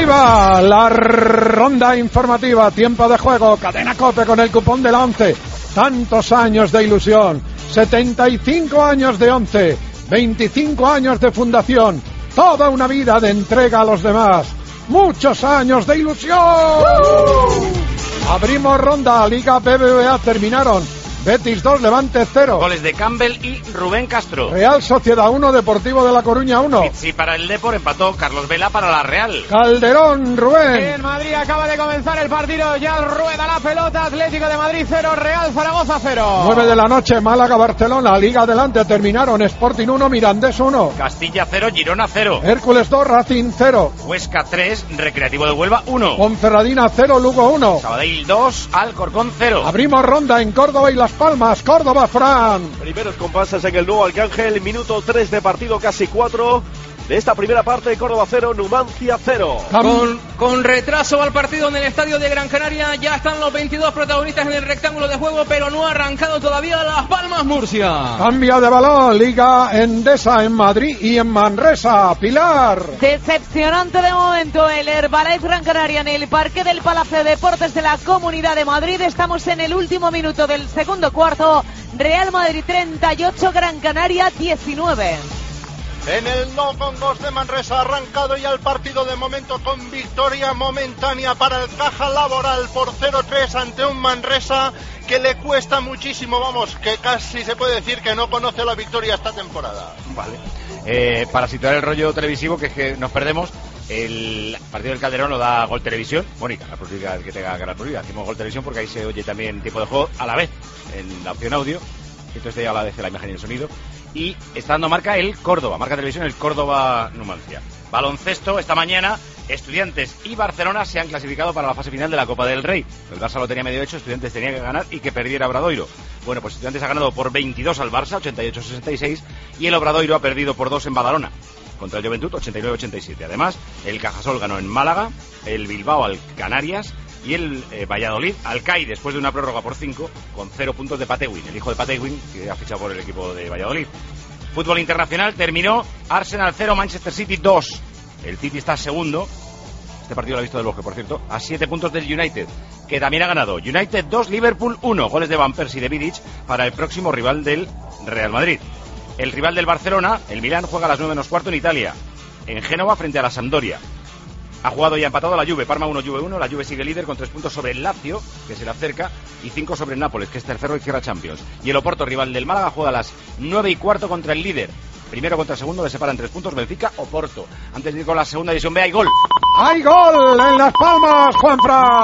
Ahí va la ronda informativa, tiempo de juego, Cadena COPE con el cupón de la ONCE. Tantos años de ilusión, 75 años de ONCE, 25 años de fundación, toda una vida de entrega a los demás, muchos años de ilusión. Abrimos ronda, Liga BBVA, terminaron Betis 2, Levante 0. Goles de Campbell y Rubén Castro. Real Sociedad 1, Deportivo de La Coruña 1. Sí, para el Depor empató Carlos Vela para la Real. Calderón, Rubén. En Madrid acaba de comenzar el partido, ya rueda la pelota, Atlético de Madrid 0, Real Zaragoza 0. 9 de la noche, Málaga, Barcelona, Liga adelante, terminaron Sporting 1, Mirandés 1. Castilla 0, Girona 0. Hércules 2, Racing 0. Huesca 3, Recreativo de Huelva 1. Ponferradina 0, Lugo 1. Sabadell 2, Alcorcón 0. Abrimos ronda en Córdoba y Las Palmas, Córdoba, Fran. Primeros compases en el nuevo Arcángel, minuto 3 de partido, casi 4 de esta primera parte. Córdoba 0, Numancia 0. Con retraso va el partido en el estadio de Gran Canaria. Ya están los 22 protagonistas en el rectángulo de juego, pero no ha arrancado todavía Las Palmas, Murcia. Cambio de balón, Liga Endesa en Madrid y en Manresa, Pilar. Decepcionante de momento el Herbalife Gran Canaria en el Parque del Palacio de Deportes de la Comunidad de Madrid. Estamos en el último minuto del segundo cuarto. Real Madrid 38, Gran Canaria 19. En el No con 2 de Manresa ha arrancado ya el partido de momento con victoria momentánea para el Caja Laboral por 0-3 ante un Manresa que le cuesta muchísimo, vamos, que casi se puede decir que no conoce la victoria esta temporada. Vale. Para situar el rollo televisivo, que es que nos perdemos, el partido del Calderón lo da Gol Televisión. Mónica, la posibilidad de que tenga gratuidad. Hacemos Gol Televisión porque ahí se oye también tiempo de juego a la vez en la opción audio. Entonces te llega a la vez la imagen y el sonido. Y está dando marca el Córdoba, marca televisión el Córdoba Numancia. Baloncesto, esta mañana Estudiantes y Barcelona se han clasificado para la fase final de la Copa del Rey. El Barça lo tenía medio hecho, Estudiantes tenía que ganar y que perdiera Obradoiro. Bueno, pues Estudiantes ha ganado por 22 al Barça, 88-66, y el Obradoiro ha perdido por 2 en Badalona contra el Juventud, 89-87. Además, el Cajasol ganó en Málaga, el Bilbao al Canarias y el Valladolid al CAI después de una prórroga por 5 con 0 puntos de Patewin, el hijo de Patewin que ha fichado por el equipo de Valladolid. Fútbol internacional, terminó Arsenal 0, Manchester City 2. El City está segundo. Este partido lo ha visto del Bosque, por cierto, a 7 puntos del United, que también ha ganado. United 2, Liverpool 1. Goles de Van Persie y de Vidic para el próximo rival del Real Madrid. El rival del Barcelona, el Milán, juega a las 9 menos cuarto en Italia, en Génova frente a la Sampdoria. Ha jugado y ha empatado la Juve, Parma 1, Juve 1. La Juve sigue líder con 3 puntos sobre el Lazio, que se le acerca, y 5 sobre el Nápoles, que es tercero y cierra Champions. Y el Oporto, rival del Málaga, juega a las 9 y cuarto contra el líder. Primero contra el segundo, le separan 3 puntos, Benfica, Oporto. Antes de ir con la segunda división B, hay gol. ¡Hay gol en Las Palmas, Juanfran!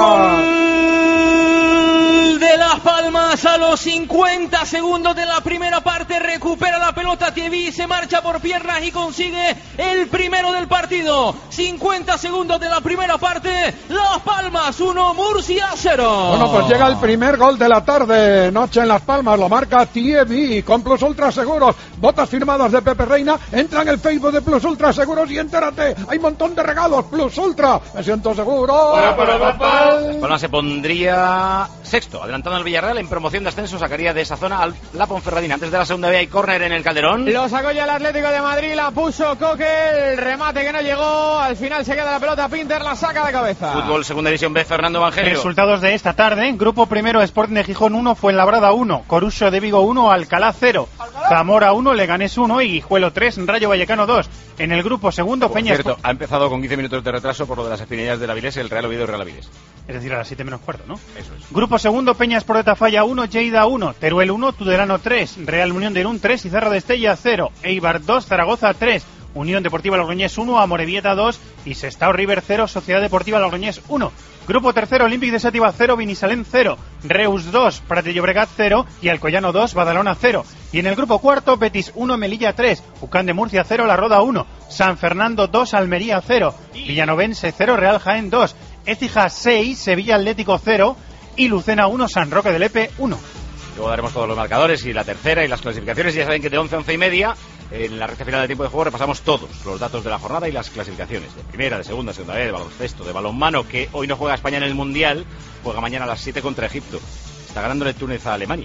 Gol de Las Palmas a los 50 segundos de la primera parte. Recupera la pelota Thierry, se marcha por piernas y consigue el primero del partido. 50 segundos de la primera parte. Las Palmas 1, Murcia 0. Bueno, pues llega el primer gol de la tarde. Noche en Las Palmas, lo marca Thierry con Plus Ultra Seguros. Botas firmadas de Pepe Reina. Entra en el Facebook de Plus Ultra Seguros y entérate. Hay un montón de regalos. Plus Ultra, me siento seguro. Las Palmas se pondría sexto, adelantando al Villarreal en promoción de ascenso. Sacaría de esa zona al la Ponferradina. Antes de la segunda vía hay córner en el Calderón. Lo sacó ya el Atlético de Madrid, la puso Coque, el remate que no llegó. Al final se queda la pelota, Pinter la saca de cabeza. Fútbol segunda división B, Fernando Evangelio. Resultados de esta tarde: Grupo primero, Sporting de Gijón 1, Fuenlabrada 1, Coruso de Vigo 1, Alcalá 0, Zamora 1, Leganés 1 y Guijuelo 3, Rayo Vallecano 2. En el grupo segundo, Por Peña cierto, ha empezado con 15 minutos de retraso por lo de las espinillas del Avilés, el Real Oviedo y Real Avilés. Es decir, a las 7 menos cuarto, ¿no? Eso es. Grupo segundo, Peña Sport de Tafalla 1, Lleida 1, Teruel 1, Tudelano 3, Real Unión de Irún 3 y Zarra de Estella 0, Eibar 2, Zaragoza 3, Unión Deportiva Logroñés 1, Amorebieta 2 y Sestao River 0, Sociedad Deportiva Logroñés 1. Grupo tercero, Olympic de Xàtiva 0, Binissalem 0, Reus 2, Prat de Llobregat 0 y Alcoyano 2, Badalona 0. Y en el grupo cuarto, Betis 1, Melilla 3, Ucán de Murcia 0, La Roda 1, San Fernando 2, Almería 0, Villanovense 0, Real Jaén 2, Écija 6, Sevilla Atlético 0 y Lucena 1, San Roque del Epe 1. Luego daremos todos los marcadores y la tercera y las clasificaciones. Ya saben que de 11 a 11 y media, en la recta final del tiempo de juego, repasamos todos los datos de la jornada y las clasificaciones. De primera, de segunda B, de baloncesto, de balonmano, que hoy no juega España en el Mundial, juega mañana a las 7 contra Egipto. Está ganándole Túnez a Alemania.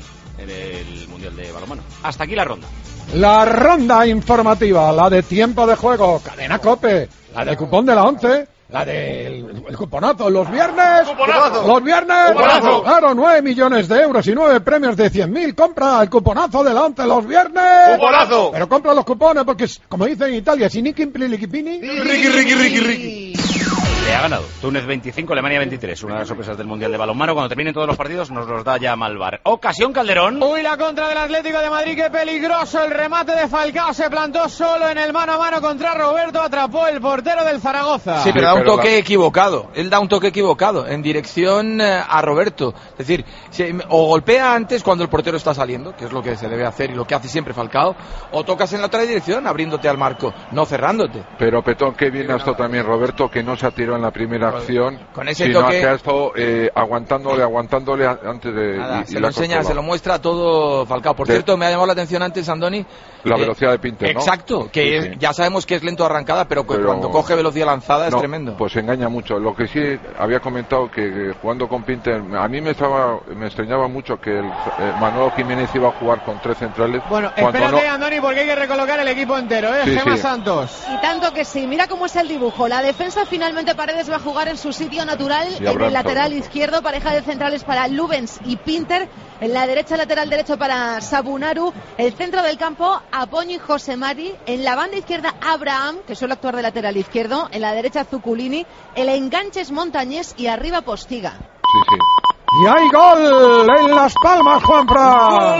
en el Mundial de Balonmano. Hasta aquí la ronda. La ronda informativa, la de tiempo de juego, Cadena COPE, la de cupón de la 11, la del el cuponazo, los viernes, ¡Cuponazo! los viernes, ¡Cuponazo! claro, 9 millones de euros y 9 premios de 100.000, compra el cuponazo de la 11 los viernes, ¡Cuponazo! pero compra los cupones porque, como dicen en Italia, si Nicky Impliliquipini, Ricky. Le ha ganado Túnez 25, Alemania 23. Una de las sorpresas del Mundial de Balonmano. Cuando terminen todos los partidos nos los da ya Malvar. Ocasión Calderón. Uy, la contra del Atlético de Madrid, qué peligroso el remate de Falcao, se plantó solo en el mano a mano contra Roberto, atrapó el portero del Zaragoza. Sí, pero da un toque equivocado, él da un toque equivocado en dirección a Roberto, es decir, o golpea antes cuando el portero está saliendo, que es lo que se debe hacer y lo que hace siempre Falcao, o tocas en la otra dirección abriéndote al marco, no cerrándote. Pero Petón, qué bien ha estado también Roberto, que no se ha tirado en la primera acción, con ese sino toque que ha estado aguantándole antes de... Nada, se lo enseña, se lo muestra todo Falcao. Por cierto, me ha llamado la atención antes, Andoni, la velocidad de Pinter, ¿no? Exacto, que sí. Ya sabemos que es lento arrancada, pero cuando coge velocidad lanzada es tremendo. Pues engaña mucho. Lo que sí había comentado que jugando con Pinter, a mí me extrañaba mucho que Manolo Jiménez iba a jugar con 3 centrales. Bueno, espérate, Andoni, porque hay que recolocar el equipo entero, ¿eh? Sí, Gemma sí. Santos. Y tanto que sí, mira cómo es el dibujo. La defensa finalmente Paredes va a jugar en su sitio natural, en el lateral izquierdo, pareja de centrales para Lubens y Pinter, en la derecha lateral derecho para Sabunaru, el centro del campo Apoño y José Mari, en la banda izquierda Abraham, que suele actuar de lateral izquierdo, en la derecha Zuculini, el enganche es Montañés y arriba Postiga. Sí, sí. y hay gol en Las Palmas, Juanfran.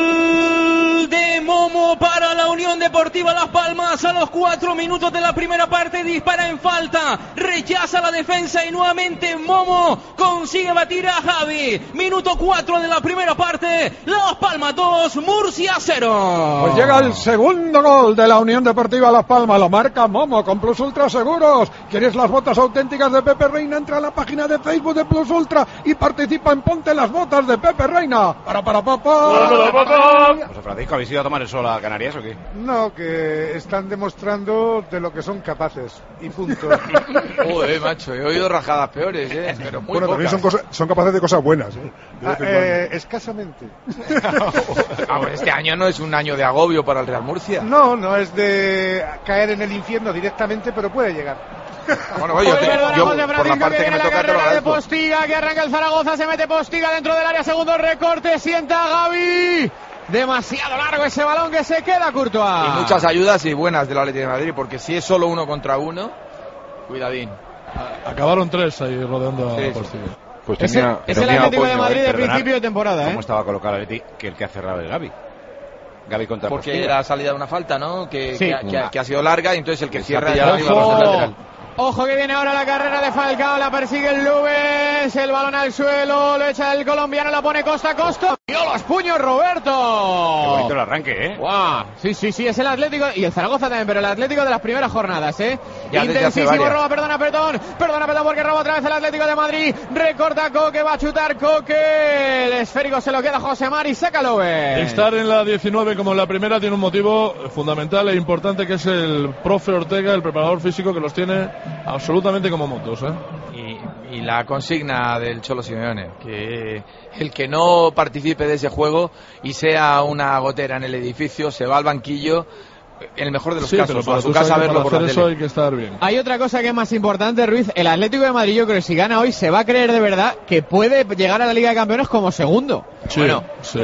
Gol de Momo para la Unión Deportiva Las Palmas a los 4 minutos de la primera parte, dispara en falta, rechaza la defensa y nuevamente Momo consigue batir a Javi. Minuto 4 de la primera parte, Las Palmas 2, Murcia 0. Pues llega el segundo gol de la Unión Deportiva Las Palmas, lo marca Momo con Plus Ultra Seguros. ¿Quieres las botas auténticas de Pepe Reina? Entra a la página de Facebook de Plus Ultra y participa en Ponte las botas de Pepe Reina. José Francisco, ¿habéis ido a tomar el sol a Canarias o qué? No, que están demostrando de lo que son capaces y punto. Joder, macho, he oído rajadas peores, pero muy bueno, pocas. también son capaces de cosas buenas, escasamente. Vamos, este año no es un año de agobio para el Real Murcia. No es de caer en el infierno directamente, pero puede llegar. Bueno, yo por la parte que me toca te lo de agradezco. Postiga, que arranca el Zaragoza, se mete Postiga dentro del área, segundo recorte, sienta a Gavi. Demasiado largo ese balón que se queda Courtois. Y muchas ayudas y buenas del Atlético de Madrid, porque si es solo 1 contra 1, cuidadín. Acabaron 3 ahí rodeando a Postiga. Pues es el Atlético de Madrid de principio de temporada, ¿Cómo estaba colocado el Atlético que el que ha cerrado el Gavi? Gavi contra Porque Postiga. era salida de una falta, ¿no? Que Sí. ha sido larga y entonces el que cierra ya Ojo. arriba va a ser lateral. Ojo que viene ahora la carrera de Falcao, la persigue el Lubens, el balón al suelo, lo echa el colombiano, la pone costa a costa. ¡Dio los puños Roberto! Qué bonito el arranque, ¿eh? ¡Guau! Sí, es el Atlético, y el Zaragoza también, pero el Atlético de las primeras jornadas, ¿eh? Ya desde hace Intensísimo varias. roba, perdona Petón porque roba otra vez el Atlético de Madrid, recorta Coque, va a chutar Coque, el esférico se lo queda José Mari, saca Lubens. Estar en la 19 como en la primera tiene un motivo fundamental e importante, que es el profe Ortega, el preparador físico, que los tiene absolutamente como motos, ¿eh? Y la consigna del Cholo Simeone, que el que no participe de ese juego y sea una gotera en el edificio, se va al banquillo, en el mejor de los Sí, casos, pero o a para su tú casa a saber, verlo para por la hacer tele. eso hay que estar bien. Hay otra cosa que es más importante, Ruiz. El Atlético de Madrid, yo creo que si gana hoy se va a creer de verdad que puede llegar a la Liga de Campeones como segundo. Sí, Bueno, sí.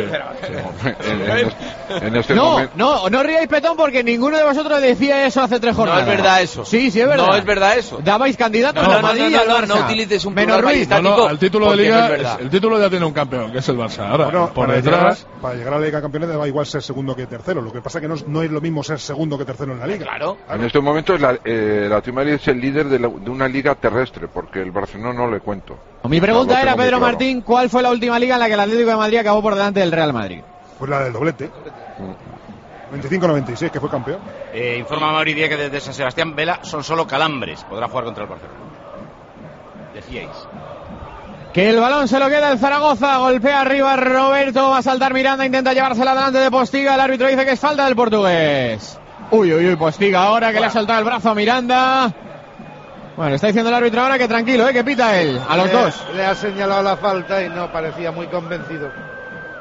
En este no momento... ríais, Petón, porque ninguno de vosotros decía eso hace 3 No jornadas. es verdad eso. Sí, es verdad. No es verdad eso. Dabais candidatos No, al Madrid y al Barça. no utilices un Menos plural Ruiz. majestático, El título de porque Liga, no es verdad. el título ya tiene un campeón, que es el Barça. Ahora, Bueno, por para detrás... llegar a la Liga de Campeones da igual ser segundo que tercero. Lo que pasa es que no es lo mismo ser segundo que tercero en la Liga. Claro. En estos momentos el Atlético de Madrid es el líder de una liga terrestre, porque el Barcelona no le cuento. Mi pregunta No, lo era, tengo muy Pedro claro. Martín, ¿cuál fue la última liga en la que el Atlético de Madrid acabó por delante del Real Madrid? Pues la del doblete. 25-96, que fue campeón. Informa Mauri Díaz que desde San Sebastián Vela son solo calambres. Podrá jugar contra el Barcelona. Decíais. Que el balón se lo queda el Zaragoza, golpea arriba Roberto, va a saltar Miranda, intenta llevársela delante de Postiga, el árbitro dice que es falta del portugués. Uy, Postiga ahora que le ha soltado el brazo a Miranda. Bueno, está diciendo el árbitro ahora que tranquilo, que pita él, a los dos. Le ha señalado la falta y no parecía muy convencido.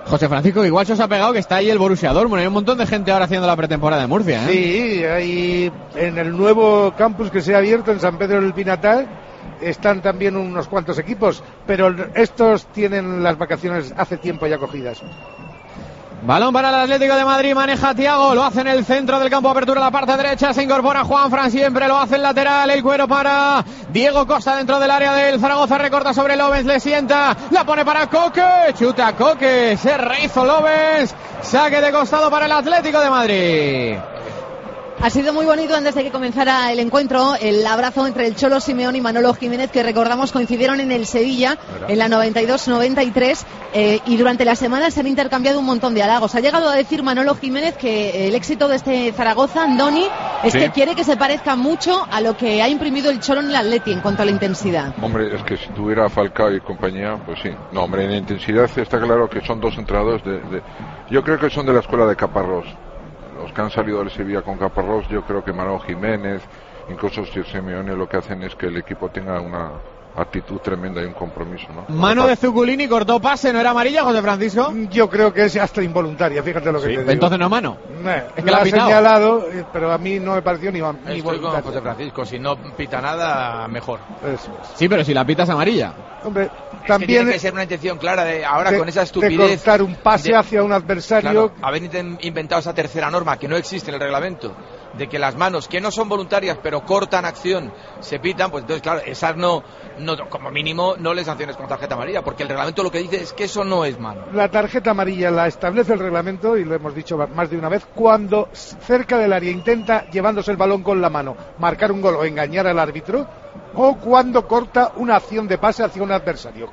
José Francisco, igual se os ha pegado que está ahí el Borussia Dortmund. Hay un montón de gente ahora haciendo la pretemporada de Murcia, ¿eh? Sí, hay en el nuevo campus que se ha abierto en San Pedro del Pinatar están también unos cuantos equipos, pero estos tienen las vacaciones hace tiempo ya cogidas. Balón para el Atlético de Madrid, maneja Thiago, lo hace en el centro del campo, apertura a la parte derecha, se incorpora Juanfran, siempre lo hace el lateral, el cuero para Diego Costa dentro del área del Zaragoza, recorta sobre Lovens, le sienta, la pone para Coque, chuta Coque, se rehizo Lovens, saque de costado para el Atlético de Madrid. Ha sido muy bonito antes de que comenzara el encuentro, el abrazo entre el Cholo Simeone y Manolo Jiménez, que recordamos coincidieron en el Sevilla en la 92-93 y durante la semana se han intercambiado un montón de halagos. Ha llegado a decir Manolo Jiménez que el éxito de este Zaragoza, Andoni, es que quiere que se parezca mucho a lo que ha imprimido el Cholo en el Atleti en cuanto a la intensidad. Hombre, es que si tuviera Falcao y compañía, pues sí. No, hombre, en intensidad está claro que son dos entrenadores yo creo que son de la escuela de Caparrós. Los que han salido del Sevilla con Caparrós, yo creo que Manolo Jiménez, incluso si Simeone, lo que hacen es que el equipo tenga una actitud tremenda y un compromiso, ¿no? Mano de Zuculini, cortó pase, ¿no era amarilla, José Francisco? Yo creo que es hasta involuntaria, fíjate lo que te digo. Entonces no mano. Es que lo ha señalado, pero a mí no me pareció ni Estoy con José Francisco, si no pita nada, mejor. Sí, pero si la pita es amarilla. Hombre, también que tiene que ser una intención clara de ahora con esa estupidez de cortar un pase hacia un adversario. Claro, haber inventado esa tercera norma que no existe en el reglamento, de que las manos que no son voluntarias pero cortan acción se pitan, pues entonces claro, esas no como mínimo no les sanciones con tarjeta amarilla, porque el reglamento lo que dice es que eso no es mano. La tarjeta amarilla la establece el reglamento, y lo hemos dicho más de una vez, cuando cerca del área intenta, llevándose el balón con la mano, marcar un gol o engañar al árbitro, o cuando corta una acción de pase hacia un adversario.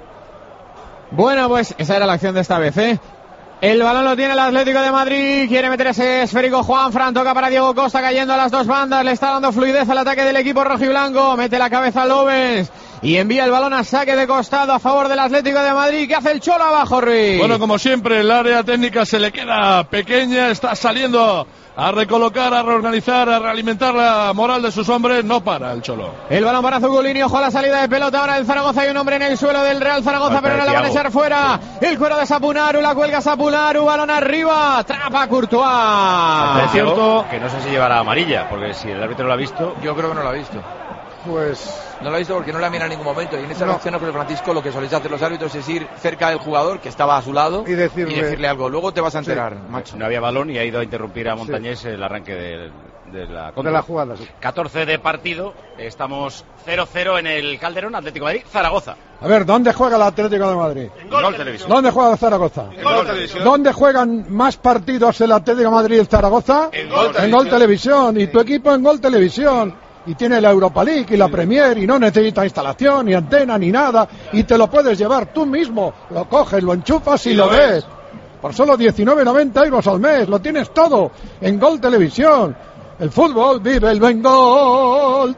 Bueno, pues esa era la acción de esta vez, ¿eh? El balón lo tiene el Atlético de Madrid, quiere meter ese esférico Juanfran, toca para Diego Costa cayendo a las dos bandas, le está dando fluidez al ataque del equipo rojiblanco, mete la cabeza Lovens y envía el balón a saque de costado a favor del Atlético de Madrid. ¿Qué hace el Cholo abajo, Ruiz? Bueno, como siempre, el área técnica se le queda pequeña, está saliendo a recolocar, a reorganizar, a realimentar la moral de sus hombres, no para el Cholo. El balón para Zuculini, ojo a la salida de pelota ahora del Zaragoza, hay un hombre en el suelo del Real Zaragoza, pero no la van a echar fuera. El cuero de Sapunaru, la cuelga Sapunaru, balón arriba, trapa Courtois. Es cierto que no sé si llevará amarilla, porque si el árbitro lo ha visto. Yo creo que no lo ha visto. Pues no lo ha visto porque no la mira en ningún momento, y en esa acción, José Francisco, lo que soléis hacer los árbitros es ir cerca del jugador que estaba a su lado y decirle algo, luego te vas a enterar, macho. No había balón y ha ido a interrumpir a Montañés el arranque de la jugada. 14 de partido, estamos 0-0 en el Calderón, Atlético de Madrid, Zaragoza. A ver, ¿dónde juega el Atlético de Madrid? En Gol Televisión. ¿Dónde juega el Zaragoza? En Gol Televisión. ¿Dónde juegan más partidos el Atlético de Madrid y el Zaragoza? En Gol Televisión. Y tu equipo en Gol Televisión. Y tiene la Europa League y la Premier y no necesita instalación, ni antena, ni nada. Y te lo puedes llevar tú mismo. Lo coges, lo enchufas y lo ves. Por solo 19,90 euros al mes. Lo tienes todo en Gol Televisión. El fútbol vive el Gol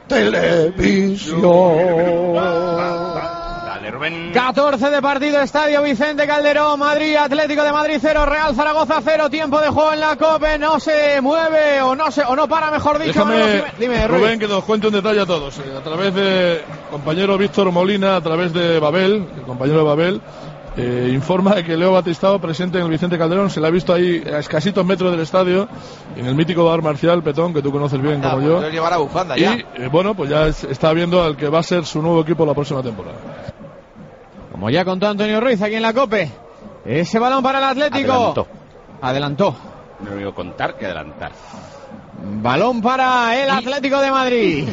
Televisión. 14 de partido, Estadio Vicente Calderón, Madrid, Atlético de Madrid 0, Real Zaragoza 0, tiempo de juego en la COPE, no se mueve o no para, mejor dicho. Dime, Rubén, que nos cuente un detalle a todos. A través de compañero Víctor Molina, a través de Babel, el compañero de Babel, informa de que Leo Batistao, presente en el Vicente Calderón, se le ha visto ahí a escasitos metros del estadio, en el mítico bar marcial Petón, que tú conoces bien como yo. Puedes llevar a bufanda ya. Y bueno, pues ya está viendo al que va a ser su nuevo equipo la próxima temporada. Como ya contó Antonio Ruiz aquí en la COPE, ese balón para el Atlético. Adelantó. No lo digo contar que adelantar. Balón para el Atlético de Madrid.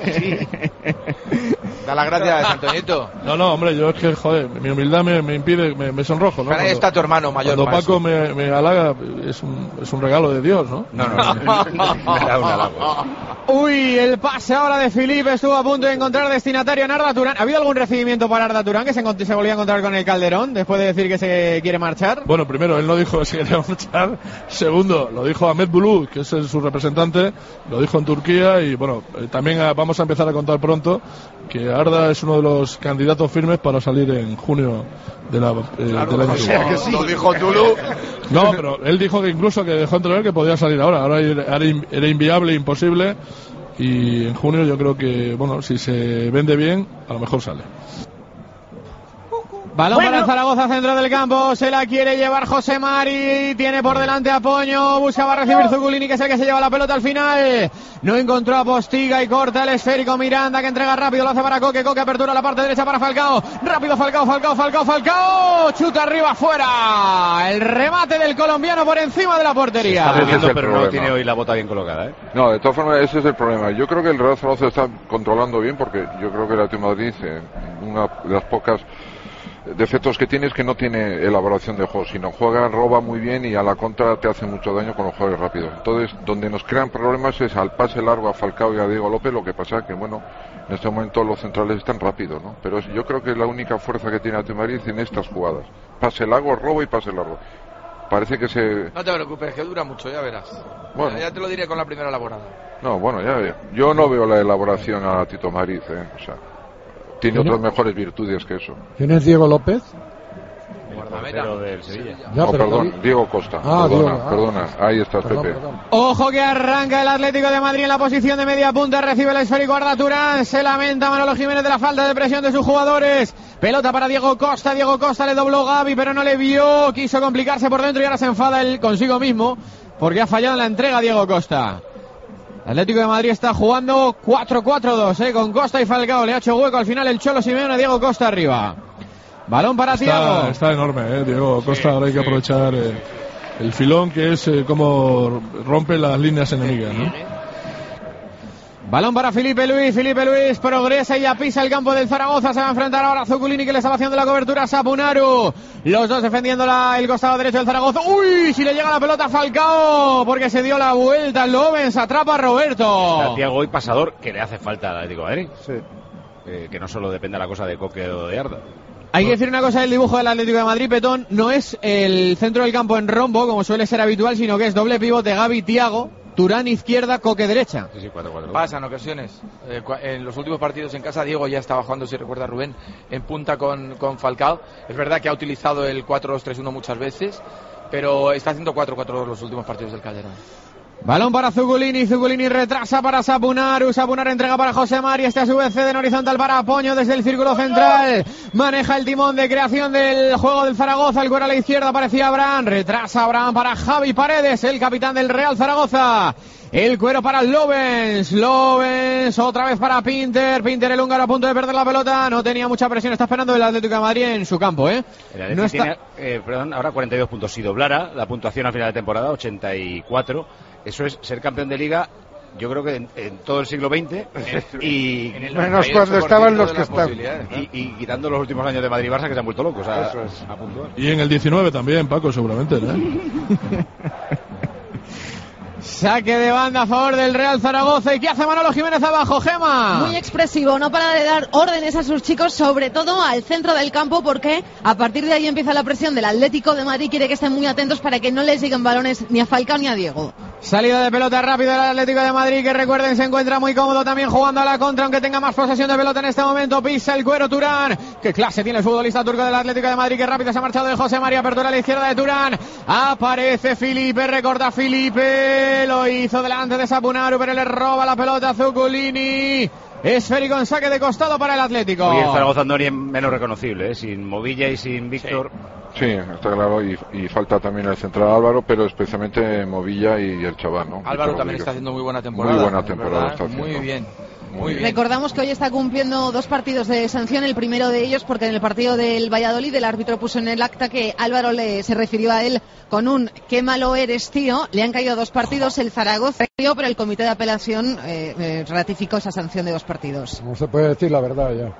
Da las gracias, Antonito. No, hombre, yo es que, joder, mi humildad me impide, me sonrojo, ¿no? Para ahí está tu hermano mayor. Cuando Paco me halaga, es un regalo de Dios, ¿no? No. Me da un halago. Uy, el pase ahora de Filipe, estuvo a punto de encontrar destinatario en Arda Turán. ¿Ha habido algún recibimiento para Arda Turán, que se volvía a encontrar con el Calderón después de decir que se quiere marchar? Bueno, primero, él no dijo que se quería marchar. Segundo, lo dijo Ahmet Bulu, que es su representante, lo dijo en Turquía. Y bueno, también vamos a empezar a contar pronto que Arda es uno de los candidatos firmes para salir en junio del año que sí. Lo dijo Tulu. No, pero él dijo que incluso que dejó entrever que podía salir ahora era inviable, imposible, y en junio yo creo que, bueno, si se vende bien, a lo mejor sale. Balón para el Zaragoza, centro del campo, se la quiere llevar José Mari, tiene por delante a Poño, buscaba recibir Zuculini, que es el que se lleva la pelota al final, no encontró a Postiga y corta el esférico Miranda, que entrega rápido, lo hace para Coque, apertura a la parte derecha para Falcao, rápido Falcao, chuta arriba, fuera, el remate del colombiano por encima de la portería. Está moviendo, pero no tiene hoy la bota bien colocada, ¿eh? No, de todas formas ese es el problema. Yo creo que el Real Zaragoza está controlando bien, porque yo creo que el Atlético de Madrid, una de las pocas defectos que tiene es que no tiene elaboración de juego, sino roba muy bien y a la contra te hace mucho daño con los jugadores rápidos. Entonces, donde nos crean problemas es al pase largo a Falcao y a Diego López. Lo que pasa es que, bueno, en este momento los centrales están rápidos, ¿no? Pero yo creo que es la única fuerza que tiene Atlético de Madrid en estas jugadas. Pase largo, robo y pase largo. Parece que se... No te preocupes, que dura mucho, ya verás. Bueno, ya te lo diré con la primera elaborada. No, bueno, ya yo no veo la elaboración a Tito Madrid, o sea, tiene otras mejores virtudes que eso. ¿Quién es Diego López? Pero del Sevilla. No, perdón, Diego Costa. Perdona, ahí estás, Pepe. Ojo que arranca el Atlético de Madrid en la posición de media punta, recibe el esférico Arda Turán, se lamenta Manolo Jiménez de la falta de presión de sus jugadores. Pelota para Diego Costa le dobló Gavi, pero no le vio, quiso complicarse por dentro y ahora se enfada él consigo mismo, porque ha fallado en la entrega Diego Costa. El Atlético de Madrid está jugando 4-4-2, con Costa y Falcao, le ha hecho hueco al final el Cholo Simeone, Diego Costa arriba. Balón para Thiago. Está enorme, Diego Costa. Ahora hay que aprovechar el filón, que es como rompe las líneas enemigas, ¿no? Balón para Felipe Luis progresa y ya pisa el campo del Zaragoza. Se va a enfrentar ahora a Zuculini, que le estaba haciendo la cobertura a Sapunaru. Los dos defendiendo el costado derecho del Zaragoza. ¡Uy! Si le llega la pelota a Falcao, porque se dio la vuelta. Lovens atrapa a Roberto. Thiago hoy pasador, que le hace falta al Atlético de Madrid. Sí. Que no solo depende la cosa de Coque o de Arda. Hay que decir una cosa del dibujo del Atlético de Madrid, Petón, no es el centro del campo en rombo, como suele ser habitual, sino que es doble pivote Gavi, Thiago, Turán izquierda, Coque derecha. Sí, 4-4. Pasa en ocasiones. En los últimos partidos en casa, Diego ya estaba jugando, si recuerda Rubén, en punta con Falcao. Es verdad que ha utilizado el 4-2-3-1 muchas veces, pero está haciendo 4-4-2 los últimos partidos del Calderón. Balón para Zuculini retrasa para Sapunaru entrega para José Mari, este a su vez cede en horizontal para Poño desde el círculo central, maneja el timón de creación del juego del Zaragoza, el cuero a la izquierda aparecía Abraham, retrasa Abraham para Javi Paredes, el capitán del Real Zaragoza, el cuero para Lovens, otra vez para Pinter el húngaro a punto de perder la pelota, no tenía mucha presión, está esperando el Atlético de Madrid en su campo, El Atlético tiene, ahora 42 puntos, si doblara la puntuación al final de temporada, 84. Eso es ser campeón de liga, yo creo que en todo el siglo XX y menos cuando estaban los que están y quitando los últimos años de Madrid y Barça, que se han vuelto locos a puntuar. Y en el 19 también, Paco, seguramente, Saque de banda a favor del Real Zaragoza. ¿Y qué hace Manolo Jiménez abajo, Gema? Muy expresivo, no para de dar órdenes a sus chicos, sobre todo al centro del campo, porque a partir de ahí empieza la presión del Atlético de Madrid. Quiere que estén muy atentos para que no les lleguen balones ni a Falcao ni a Diego. Salida de pelota rápida del Atlético de Madrid, que recuerden se encuentra muy cómodo también jugando a la contra, aunque tenga más posesión de pelota en este momento. Pisa el cuero Turán. Qué clase tiene el futbolista turco del Atlético de Madrid, que rápido se ha marchado de José María, apertura a la izquierda de Turán. Aparece Felipe, recorta Felipe, lo hizo delante de Sapunaru, pero le roba la pelota a Zuculini. Esférico en saque de costado para el Atlético. Y el Zaragoza Andoni es menos reconocible, sin Movilla y sin Víctor. Sí, está claro, y falta también el central Álvaro, pero especialmente Movilla y el chaval, ¿no? Álvaro también está haciendo muy buena temporada. Muy buena temporada está haciendo. Muy bien. Muy bien. Recordamos que hoy está cumpliendo 2 partidos de sanción, el primero de ellos porque en el partido del Valladolid el árbitro puso en el acta que Álvaro se refirió a él con un "qué malo eres, tío". Le han caído 2 partidos, el Zaragoza, pero el comité de apelación ratificó esa sanción de 2 partidos. No se puede decir la verdad ya.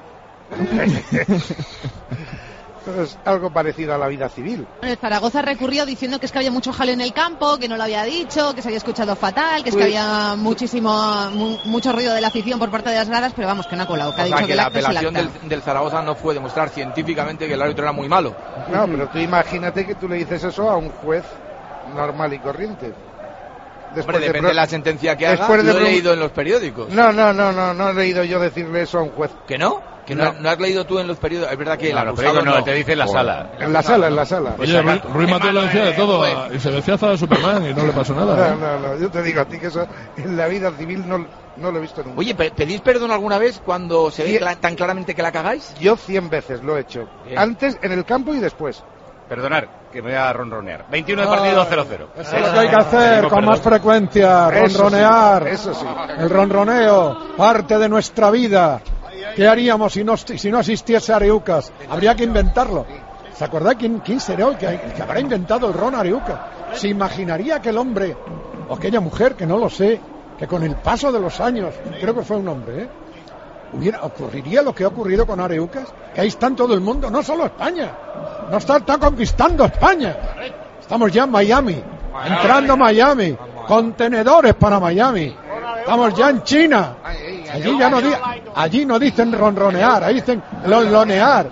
Es algo parecido a la vida civil. El Zaragoza recurrió diciendo que es que había mucho jaleo en el campo, que no lo había dicho, que se había escuchado fatal, que es que había mucho ruido de la afición por parte de las gradas, pero vamos, que no ha colado. Que ha dicho que la apelación del Zaragoza no fue demostrar científicamente que el árbitro era muy malo. No, pero tú imagínate que tú le dices eso a un juez normal y corriente. Hombre, depende de la sentencia que haga. Lo he leído en los periódicos. No he leído yo decirle eso a un juez. ¿Que no? Que no has leído tú en los periódicos. Es verdad que los periódicos no, te dice en la sala. En la sala. Oye, Ruiz Mateo lo decía de todo. Y se decía hasta de Superman y no le pasó nada. No. Yo te digo a ti que eso en la vida civil no lo he visto nunca. Oye, ¿pedís perdón alguna vez cuando se ve tan claramente que la cagáis? Yo 100 veces lo he hecho. Bien. Antes, en el campo y después. Perdonar, que me voy a ronronear. 21 de partido, 0-0. Eso es lo que hay que hacer con más frecuencia, ronronear. Eso sí. El ronroneo, parte de nuestra vida. ¿Qué haríamos si no existiese Areucas? Habría que inventarlo. ¿Se acuerda quién será el que habrá inventado el ron Areucas? ¿Se imaginaría que el hombre, o aquella mujer, que no lo sé, que con el paso de los años, creo que fue un hombre, ocurriría lo que ha ocurrido con Areucas? Que ahí está en todo el mundo, no solo España. No está conquistando España. Estamos ya en Miami, entrando a Miami, contenedores para Miami. Estamos ya en China. Allí no dicen ronronear, ahí dicen lonear.